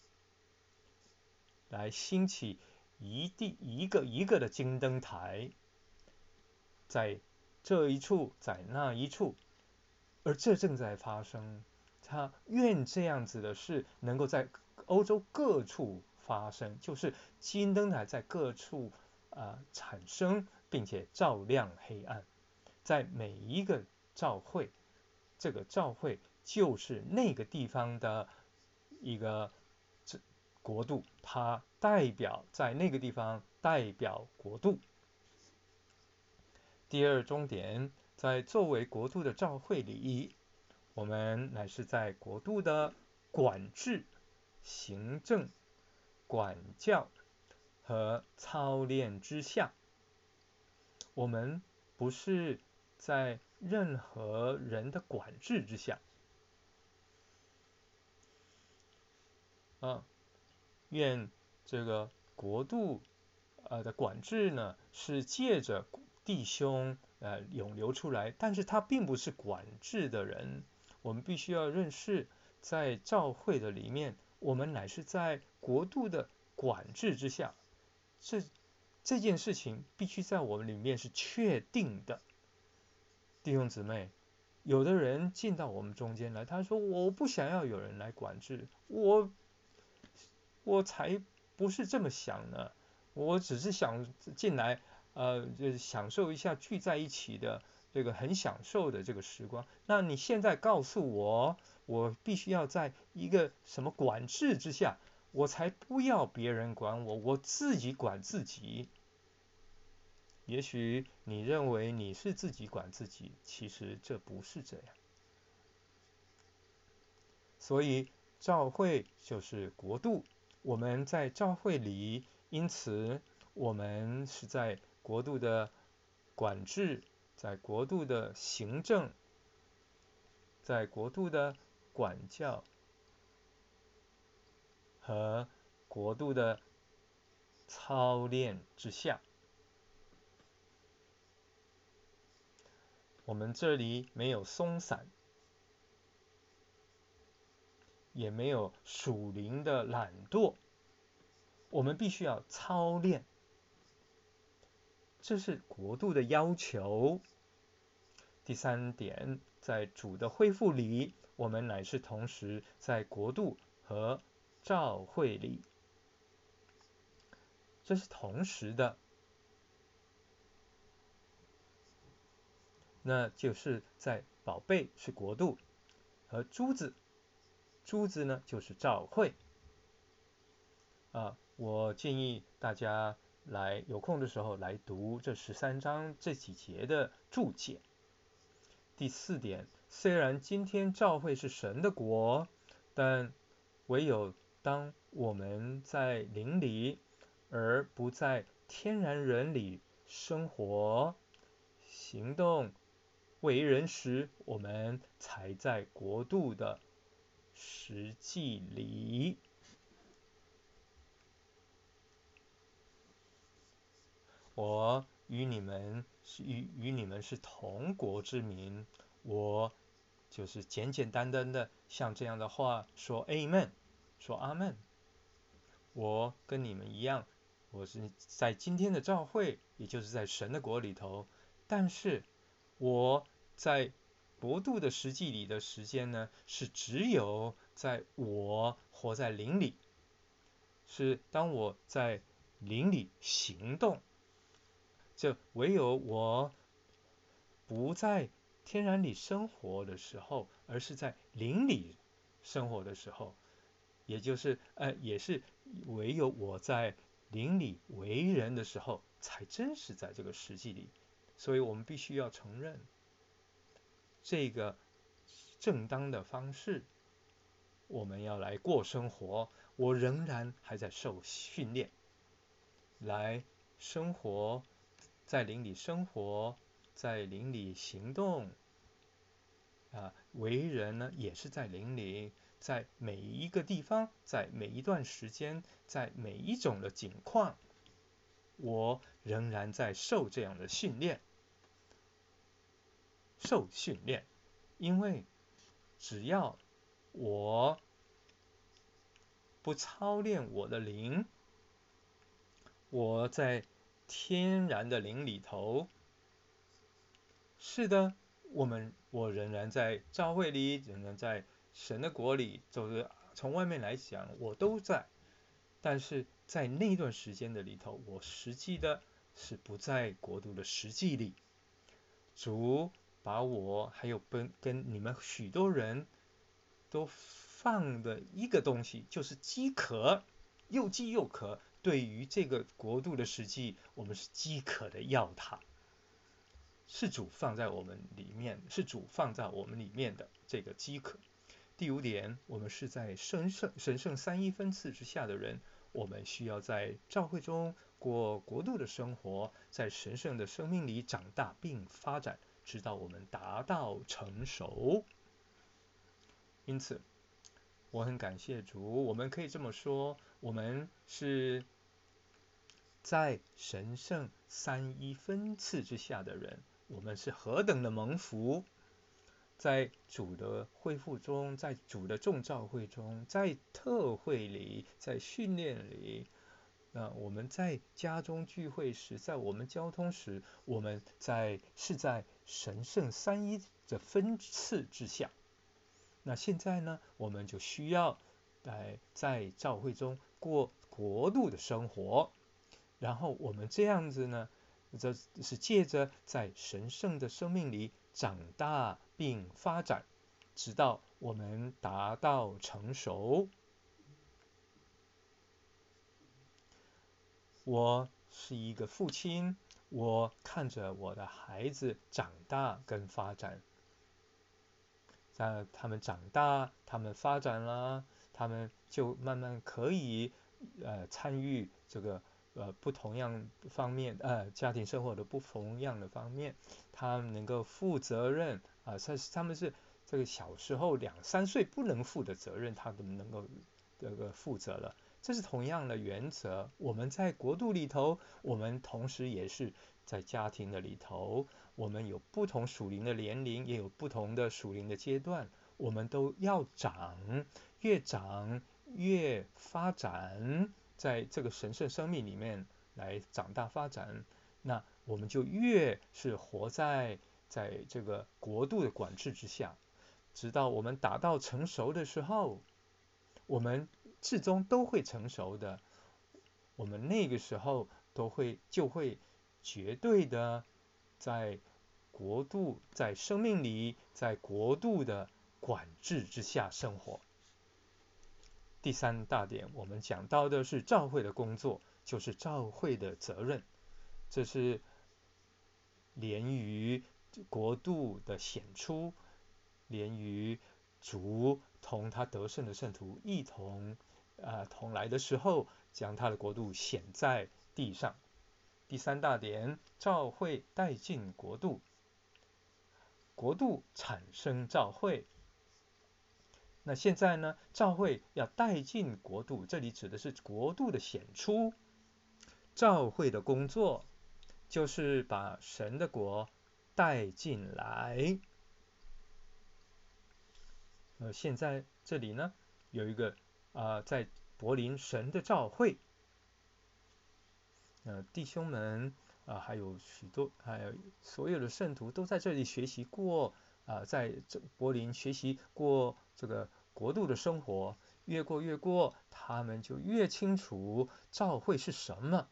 Speaker 1: 来兴起一地一个一个的金灯台，在这一处，在那一处，而这正在发生。他愿这样子的事能够在欧洲各处发生，就是金灯台在各处、呃、产生，并且照亮黑暗。在每一个教会，这个教会就是那个地方的一个国度，它代表在那个地方代表国度。第二重点，在作为国度的教会里，我们乃是在国度的管制、行政、管教和操练之下。我们不是在任何人的管制之下。啊，愿这个国度呃的管制呢，是借着弟兄呃涌流出来，但是他并不是管制的人。我们必须要认识，在教会的里面，我们乃是在国度的管制之下。这这件事情必须在我们里面是确定的。弟兄姊妹，有的人进到我们中间来，他说我不想要有人来管制我。我才不是这么想呢，我只是想进来，呃，就是享受一下聚在一起的这个很享受的这个时光。那你现在告诉我，我必须要在一个什么管制之下，我才不要别人管我，我自己管自己。也许你认为你是自己管自己，其实这不是这样。所以教会就是国度。我们在教会里，因此我们是在国度的管制，在国度的行政，在国度的管教和国度的操练之下。我们这里没有松散，也没有属灵的懒惰，我们必须要操练，这是国度的要求。第三点，在主的恢复里，我们乃是同时在国度和教会里，这是同时的。那就是在宝贝是国度，和珠子，珠子呢就是教会。啊，我建议大家来有空的时候来读这十三章这几节的注解。第四点，虽然今天教会是神的国，但唯有当我们在灵里，而不在天然人里生活、行动、为人时，我们才在国度的实际里。我与你们是与与你们是同国之民，我就是简简单单的像这样的话说 Amen， 说阿门。我跟你们一样，我是在今天的教会，也就是在神的国里头，但是我在国度的实际里的时间呢，是只有在我活在灵里，是当我在灵里行动。这唯有我不在天然里生活的时候，而是在灵里生活的时候，也就是呃，也是唯有我在灵里为人的时候，才真是在这个实际里。所以我们必须要承认这个正当的方式，我们要来过生活。我仍然还在受训练，来生活。在灵里生活，在灵里行动，啊，为人呢也是在灵里，在每一个地方，在每一段时间，在每一种的境况，我仍然在受这样的训练，受训练，因为只要我不操练我的灵，我在天然的灵里头，是的，我们我仍然在教会里，仍然在神的国里，就是从外面来讲，我都在。但是在那段时间的里头，我实际的是不在国度的实际里。主把我还有跟跟你们许多人都放的一个东西，就是饥渴，又饥又渴。对于这个国度的实际，我们是饥渴的要它。是主放在我们里面，是主放在我们里面的这个饥渴。第五点，我们是在神圣神圣三一分次之下的人，我们需要在教会中过国度的生活，在神圣的生命里长大并发展，直到我们达到成熟。因此，我很感谢主，我们可以这么说，我们是在神圣三一分次之下的人，我们是何等的蒙福。在主的恢复中，在主的众召会中，在特会里，在训练里，那我们在家中聚会时，在我们交通时，我们在是在神圣三一的分次之下。那现在呢，我们就需要在在教会中过国度的生活，然后我们这样子呢，这是借着在神圣的生命里长大并发展，直到我们达到成熟。我是一个父亲，我看着我的孩子长大跟发展，在他们长大，他们发展了，他们就慢慢可以呃参与这个呃不同样方面呃家庭生活的不同样的方面，他们能够负责任啊，他、呃、他们是这个小时候两三岁不能负的责任，他们能够这个负责了。这是同样的原则，我们在国度里头，我们同时也是在家庭的里头，我们有不同属灵的年龄，也有不同的属灵的阶段，我们都要长，越长越发展，在这个神圣生命里面来长大发展，那我们就越是活在在这个国度的管制之下，直到我们达到成熟的时候，我们至终都会成熟的，我们那个时候都会就会绝对的在国度在生命里在国度的管制之下生活。第三大点，我们讲到的是教会的工作，就是教会的责任，这是连于国度的显出，连于主同他得胜的圣徒一同呃同来的时候，将他的国度显在地上。第三大点，教会带进国度，国度产生教会。那现在呢，教会要带进国度，这里指的是国度的显出。教会的工作就是把神的国带进来。呃，现在这里呢有一个啊、呃，在柏林神的教会，呃，弟兄们啊、呃，还有许多，还有所有的圣徒都在这里学习过啊、呃，在这柏林学习过这个国度的生活，越过越过，他们就越清楚教会是什么，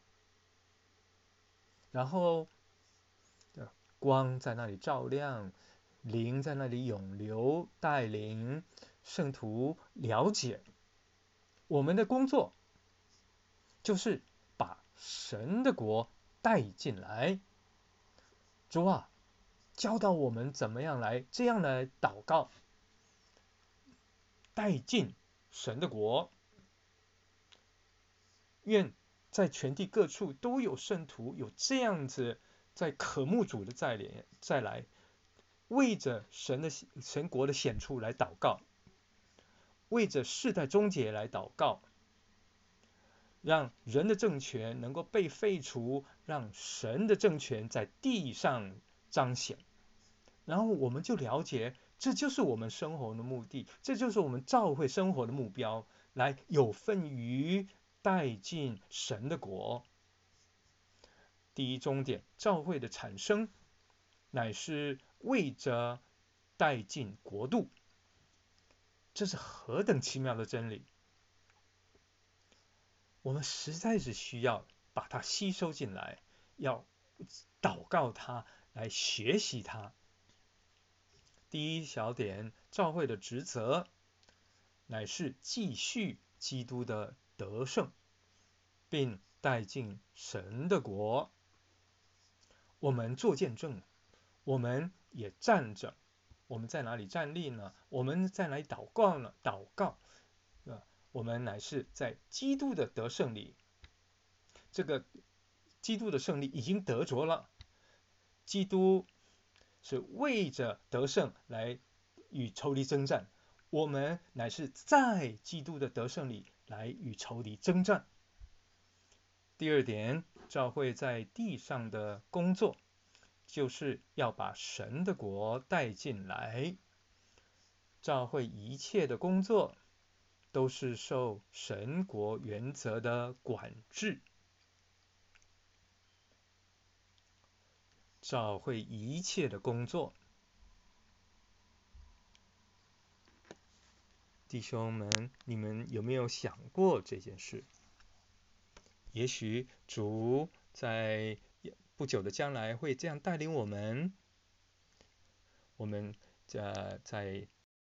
Speaker 1: 然后光在那里照亮，灵在那里涌流，带领圣徒了解。我们的工作就是把神的国带进来。主啊，教导我们怎么样来这样来祷告，带进神的国。愿在全地各处都有圣徒有这样子在渴慕主的再来再来，为着神的神国的显出来祷告，为着世代终结来祷告，让人的政权能够被废除，让神的政权在地上彰显。然后我们就了解这就是我们生活的目的，这就是我们教会生活的目标，来有份于带进神的国。第一终点，教会的产生乃是为着带进国度，这是何等奇妙的真理！我们实在是需要把它吸收进来，要祷告它，来学习它。第一小点，教会的职责乃是继续基督的得胜，并带进神的国。我们做见证，我们也站着。我们在哪里站立呢？我们在哪里祷告呢？祷告，呃、我们乃是在基督的得胜里。这个基督的胜利已经得着了，基督是为着得胜来与仇敌征战，我们乃是在基督的得胜里来与仇敌征战。第二点，教会在地上的工作，就是要把神的国带进来。教会一切的工作都是受神国原则的管制。教会一切的工作，弟兄们，你们有没有想过这件事？也许主在不久的将来会这样带领我们，我们在在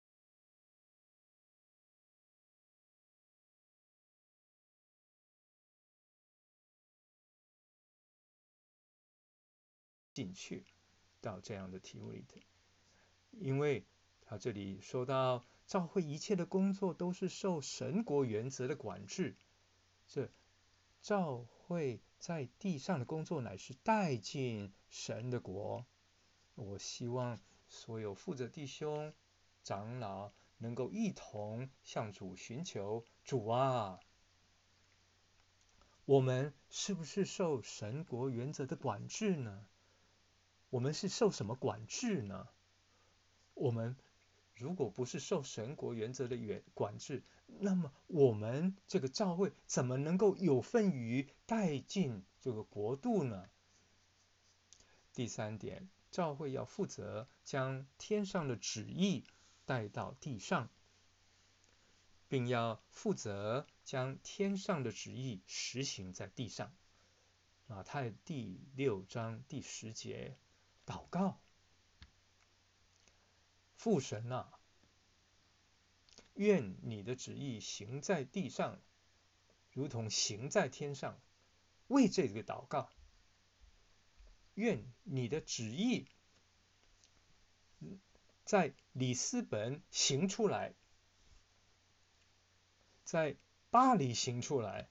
Speaker 1: 进去到这样的题目里头，因为他这里说到教会一切的工作都是受神国原则的管制，这教会在地上的工作乃是带进神的国。我希望所有负责弟兄长老能够一同向主寻求，主啊，我们是不是受神国原则的管制呢？我们是受什么管制呢？我们如果不是受神国原则的管制，那么我们这个教会怎么能够有份于带进这个国度呢？第三点，教会要负责将天上的旨意带到地上，并要负责将天上的旨意实行在地上。马太第六章第十节，祷告，父神啊，愿你的旨意行在地上，如同行在天上。为这个祷告，愿你的旨意在里斯本行出来，在巴黎行出来，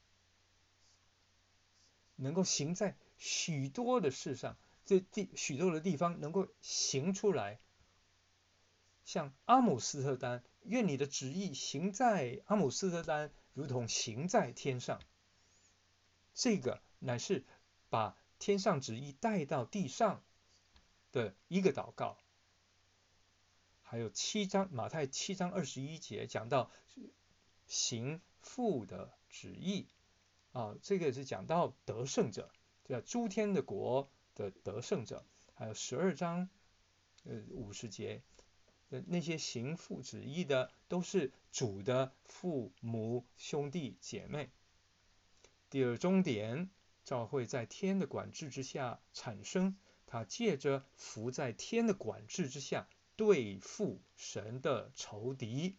Speaker 1: 能够行在许多的事上，这地许多的地方能够行出来。像阿姆斯特丹，愿你的旨意行在阿姆斯特丹，如同行在天上。这个乃是把天上旨意带到地上的一个祷告。还有七章马太七章二十一节讲到行父的旨意啊，这个是讲到得胜者，叫诸天的国的得胜者。还有十二章呃五十节，那些行父旨意的都是主的父母兄弟姐妹。第二终点，教会在天的管制之下产生，它借着服在天的管制之下对付神的仇敌。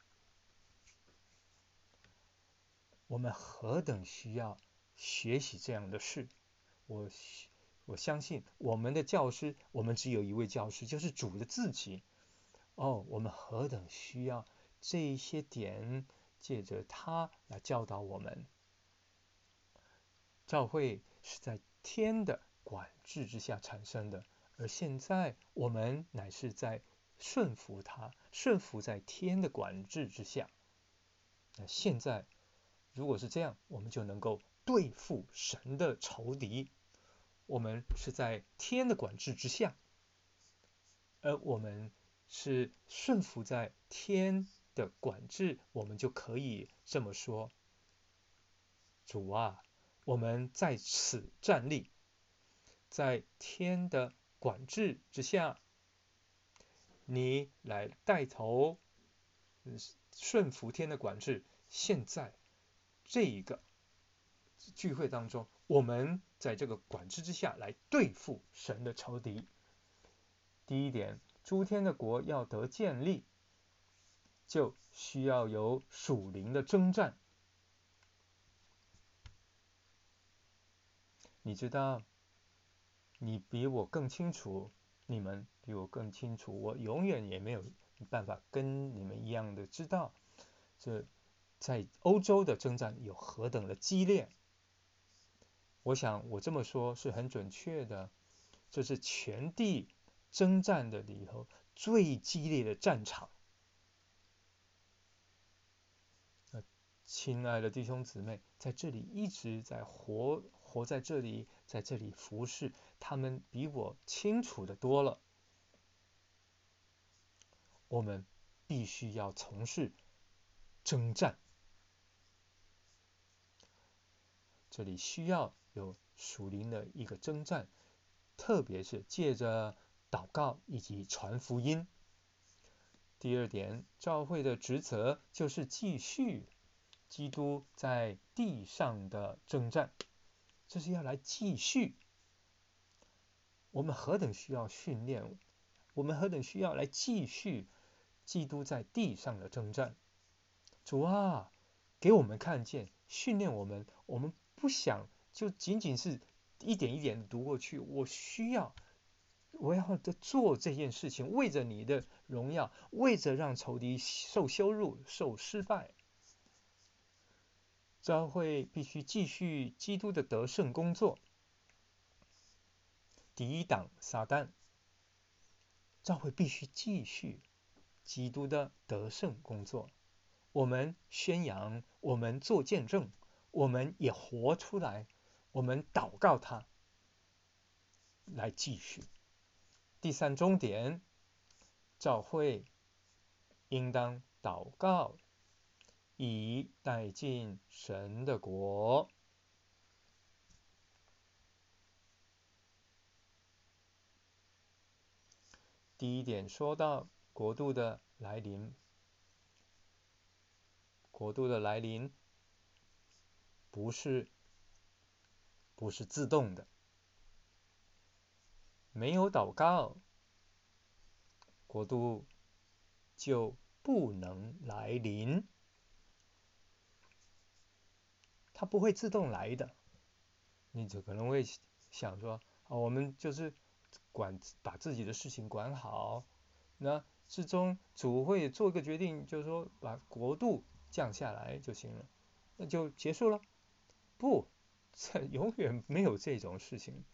Speaker 1: 我们何等需要学习这样的事！我我相信我们的教师，我们只有一位教师，就是主的自己。哦，我们何等需要这一些点，借着他来教导我们。教会是在天的管制之下产生的，而现在我们乃是在顺服他，顺服在天的管制之下。那现在如果是这样，我们就能够对付神的仇敌。我们是在天的管制之下，而我们是顺服在天的管制，我们就可以这么说：主啊，我们在此站立，在天的管制之下，你来带头顺服天的管制。现在这一个聚会当中，我们在这个管制之下来对付神的仇敌。第一点，诸天的国要得建立，就需要有属灵的征战。你知道，你比我更清楚，你们比我更清楚，我永远也没有办法跟你们一样的知道，这在欧洲的征战有何等的激烈。我想我这么说是很准确的，这是全地征战的里头最激烈的战场。亲爱的弟兄姊妹，在这里一直在活活在这里，在这里服侍，他们比我清楚的多了。我们必须要从事征战，这里需要有属灵的一个征战，特别是借着祷告以及传福音。第二点，教会的职责就是继续基督在地上的征战，这是要来继续。我们何等需要训练，我们何等需要来继续基督在地上的征战。主啊，给我们看见，训练我们，我们不想就仅仅是一点一点的读过去，我需要我要的做这件事情，为着你的荣耀，为着让仇敌受羞辱、受失败。教会必须继续基督的得胜工作，抵挡撒旦。教会必须继续基督的得胜工作。我们宣扬，我们做见证，我们也活出来，我们祷告他，来继续。第三重点，教会应当祷告，以带进神的国。第一点说到国度的来临，国度的来临不是不是自动的，没有祷告，国度就不能来临，它不会自动来的。你就可能会想说，哦，我们就是管把自己的事情管好，那最终主会做一个决定，就是说把国度降下来就行了，那就结束了。不，这永远没有这种事情。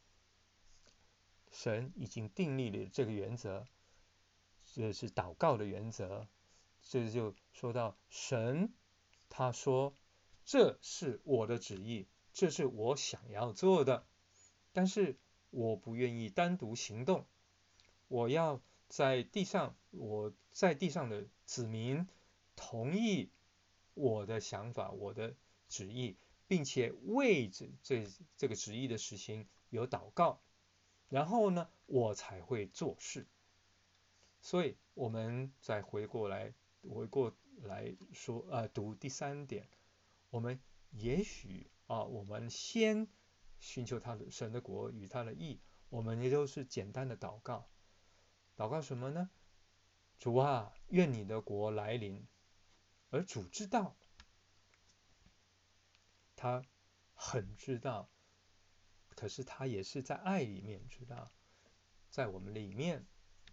Speaker 1: 神已经订立了这个原则，这是祷告的原则。这就说到神，他说这是我的旨意，这是我想要做的，但是我不愿意单独行动，我要在地上，我在地上的子民同意我的想法，我的旨意，并且为这这这个旨意的实行有祷告，然后呢，我才会做事。所以我们再回过来，回过来说，呃，读第三点，我们也许啊，我们先寻求他的神的国与他的义，我们也就是简单的祷告，祷告什么呢？主啊，愿你的国来临。而主知道，他很知道，可是他也是在爱里面知道，在我们里面，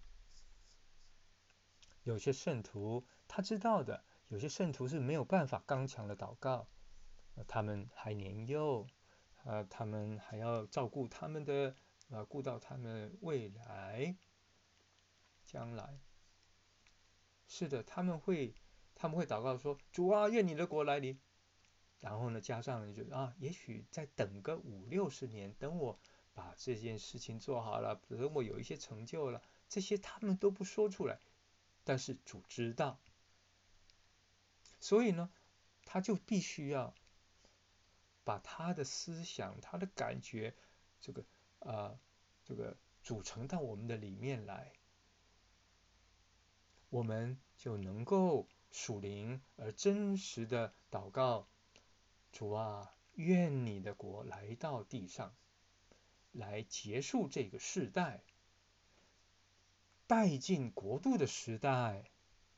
Speaker 1: 有些圣徒他知道的，有些圣徒是没有办法刚强的祷告，他们还年幼，呃，他们还要照顾他们的，呃，顾到他们未来，将来。是的，他们会，他们会祷告说：主啊，愿你的国来临。然后呢，加上就啊，也许再等个五六十年，等我把这件事情做好了，等我有一些成就了， 这些他们都不说出来，但是主知道，所以呢，他就必须要把他的思想、他的感觉，这个啊、呃，这个组成到我们的里面来，我们就能够属灵而真实的祷告：主啊，愿你的国来到地上，来结束这个世代，带进国度的时代。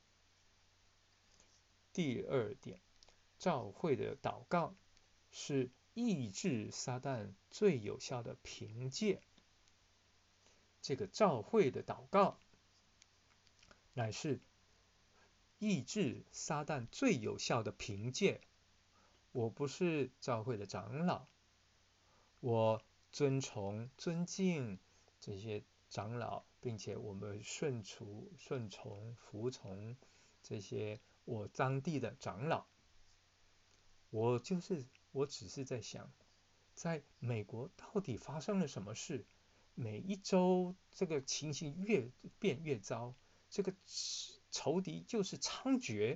Speaker 1: 第二点，教会的祷告是抑制撒旦最有效的凭借。这个教会的祷告乃是抑制撒旦最有效的凭借。我不是教会的长老，我尊崇尊敬这些长老，并且我们顺从顺从服从这些我当地的长老。我就是我只是在想，在美国到底发生了什么事？每一周这个情形越变越糟，这个仇敌就是猖獗，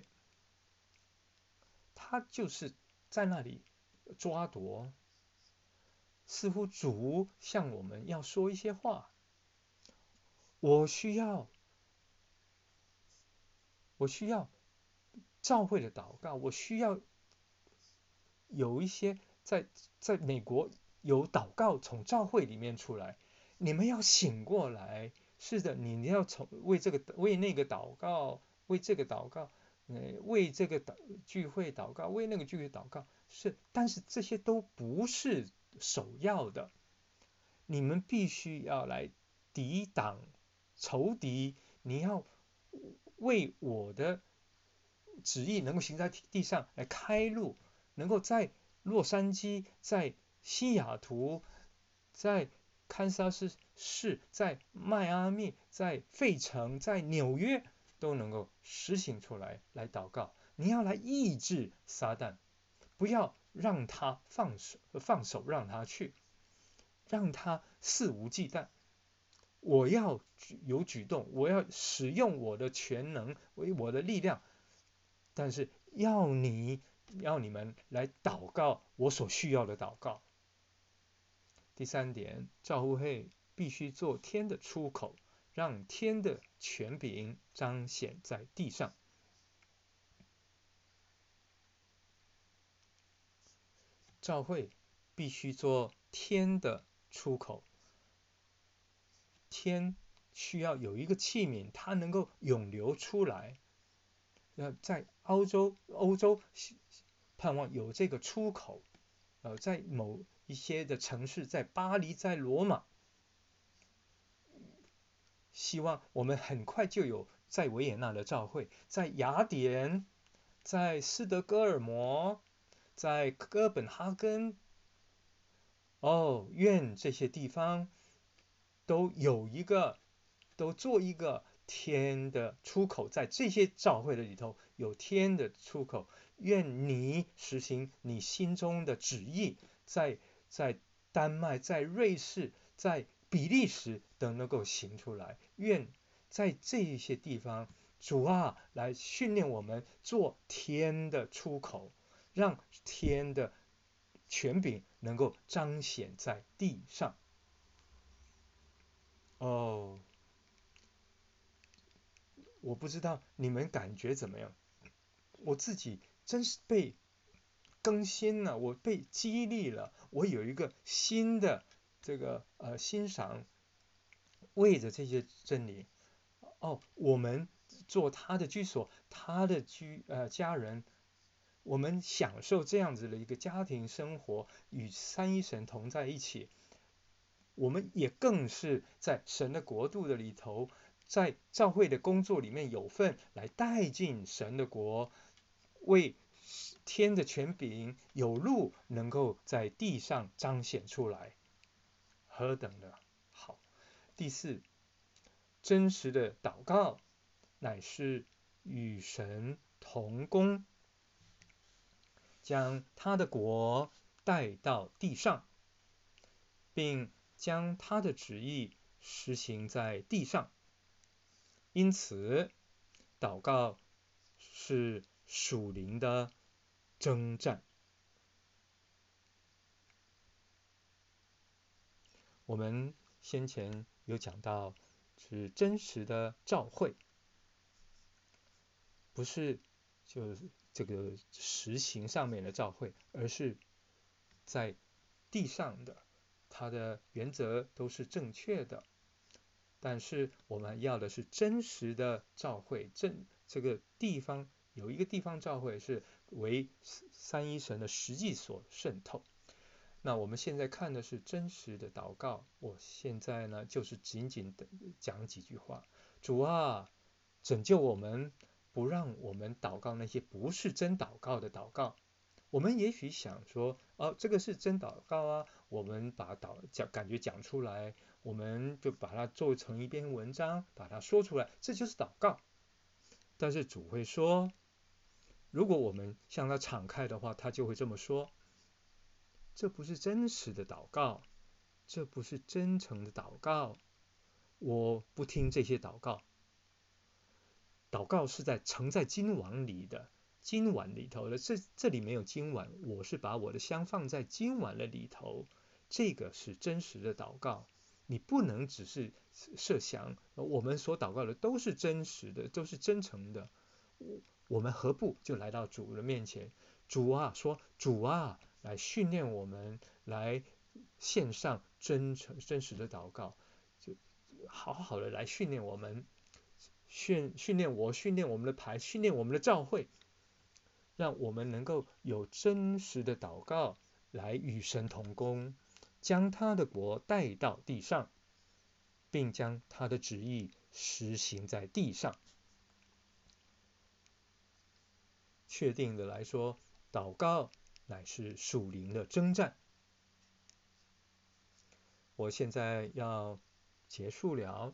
Speaker 1: 他就是在那里抓夺。似乎主向我们要说一些话，我需要，我需要教会的祷告，我需要有一些在在美国有祷告从教会里面出来，你们要醒过来。是的，你要从为这个为那个祷告，为这个祷告，为这个聚会祷告，为那个聚会祷告。是，但是这些都不是首要的。你们必须要来抵挡仇敌，你要为我的旨意能够行在地上来开路，能够在洛杉矶、在西雅图、在堪萨斯市、在迈阿密、在费城、在纽约都能够实行出来，来祷告。你要来抑制撒旦，不要让他放手，放手让他去，让他肆无忌惮。我要有举动，我要使用我的全能，我的力量，但是要你要你们来祷告我所需要的祷告。第三点，教会必须做天的出口，让天的权柄彰显在地上。教会必须做天的出口，天需要有一个器皿，它能够涌流出来。在欧洲，欧洲盼望有这个出口。呃，在某一些的城市，在巴黎，在罗马，希望我们很快就有在维也纳的教会，在雅典，在斯德哥尔摩，在哥本哈根。哦，愿这些地方都有一个，都做一个天的出口，在这些教会的里头有天的出口。愿你实行你心中的旨意，在在丹麦，在瑞士，在比利时等能够行出来。愿在这些地方，主啊，来训练我们做天的出口，让天的权柄能够彰显在地上。哦，我不知道你们感觉怎么样，我自己真是被更新了，我被激励了，我有一个新的这个呃欣赏，为着这些真理。哦，我们做他的居所，他的居呃家人，我们享受这样子的一个家庭生活，与三一神同在一起。我们也更是在神的国度的里头，在教会的工作里面有份，来带进神的国，为天的权柄有路能够在地上彰显出来，何等的好！第四，真实的祷告乃是与神同工，将他的国带到地上，并将他的旨意实行在地上。 因此，祷告是属灵的征战。我们先前有讲到，是真实的召会，不是就这个实行上面的召会，而是在地上的，它的原则都是正确的。但是我们要的是真实的召会，正这个地方有一个地方召会是为三一神的实际所渗透。那我们现在看的是真实的祷告，我现在呢就是仅仅的讲几句话。主啊，拯救我们，不让我们祷告那些不是真祷告的祷告。我们也许想说，哦，这个是真祷告啊，我们把祷讲感觉讲出来，我们就把它做成一篇文章，把它说出来，这就是祷告。但是主会说，如果我们向他敞开的话，他就会这么说，这不是真实的祷告，这不是真诚的祷告，我不听这些祷告。祷告是在盛在金碗里的，金碗里头的，这这里没有金碗，我是把我的香放在金碗的里头，这个是真实的祷告。你不能只是设想我们所祷告的都是真实的，都是真诚的，我们何不就来到主的面前？主啊，说主啊，来训练我们，来献上真诚真实的祷告，就好好的来训练我们。训训练我，训练我们的牌，训练我们的教会，让我们能够有真实的祷告来与神同工，将他的国带到地上，并将他的旨意实行在地上。确定的来说，祷告乃是属灵的征战。我现在要结束了。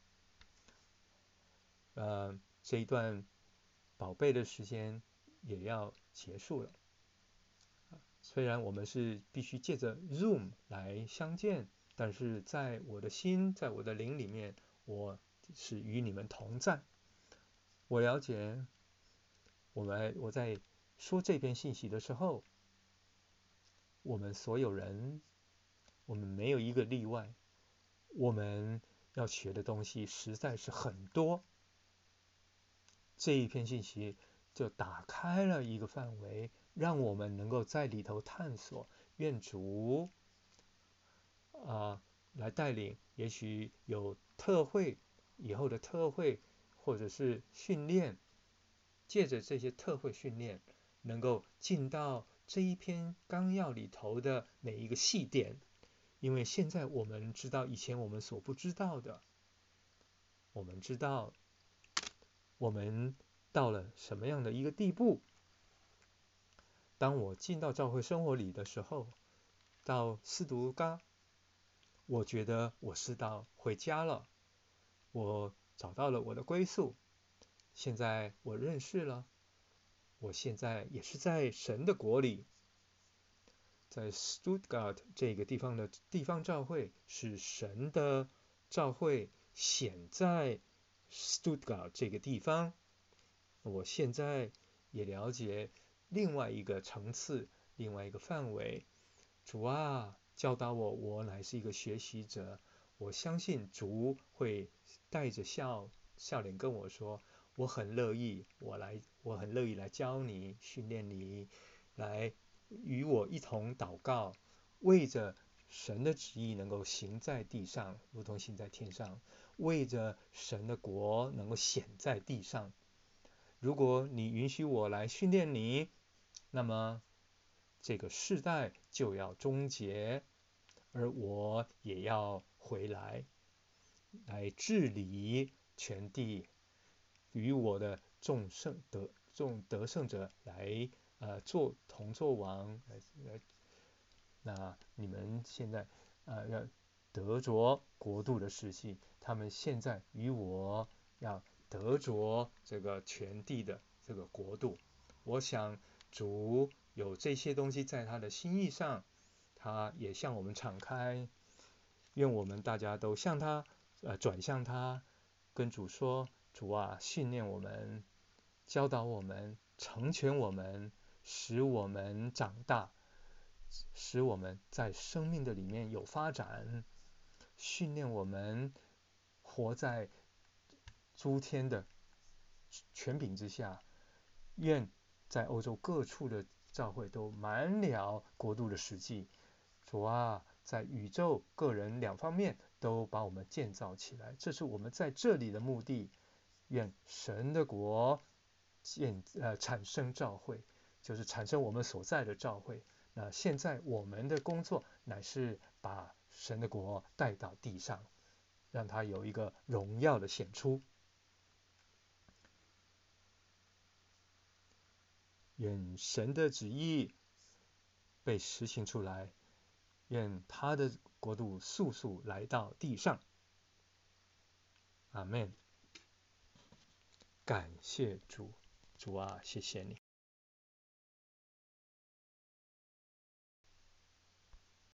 Speaker 1: 呃，这一段宝贝的时间也要结束了。虽然我们是必须借着 Zoom 来相见，但是在我的心，在我的灵里面，我是与你们同在。我了解，我们我在说这篇信息的时候，我们所有人，我们没有一个例外，我们要学的东西实在是很多。这一篇信息就打开了一个范围，让我们能够在里头探索。愿主啊、呃、来带领，也许有特会以后的特会，或者是训练，借着这些特会训练，能够进到这一篇纲要里头的每一个细点。因为现在我们知道以前我们所不知道的，我们知道我们到了什么样的一个地步。当我进到教会生活里的时候，到斯图加，我觉得我是到回家了，我找到了我的归宿。现在我认识了，我现在也是在神的国里。在 Stuttgart 这个地方的地方教会是神的教会，显在 Stuttgart 这个地方。我现在也了解另外一个层次，另外一个范围。主啊，教导我，我乃是一个学习者。我相信主会带着笑笑脸跟我说，我很乐意，我来，我很乐意来教你，训练你，来与我一同祷告，为着神的旨意能够行在地上，如同行在天上，为着神的国能够显在地上。如果你允许我来训练你，那么这个世代就要终结，而我也要回来，来治理全地，与我的众圣得众得胜者来呃做同作王。来那你们现在呃要得着国度的世系，他们现在与我要得着这个全地的这个国度。我想主有这些东西在他的心意上，他也向我们敞开。愿我们大家都向他呃转向他，跟主说， 主啊，训练我们，教导我们，成全我们，使我们长大，使我们在生命的里面有发展，训练我们活在诸天的权柄之下。愿在欧洲各处的教会都满了国度的实际。主啊，在宇宙个人两方面都把我们建造起来，这是我们在这里的目的。愿神的国建呃产生教会，就是产生我们所在的教会。那现在我们的工作乃是把神的国带到地上，让它有一个荣耀的显出。愿神的旨意被实行出来，愿他的国度速速来到地上。阿们。感谢主，主啊，谢谢你。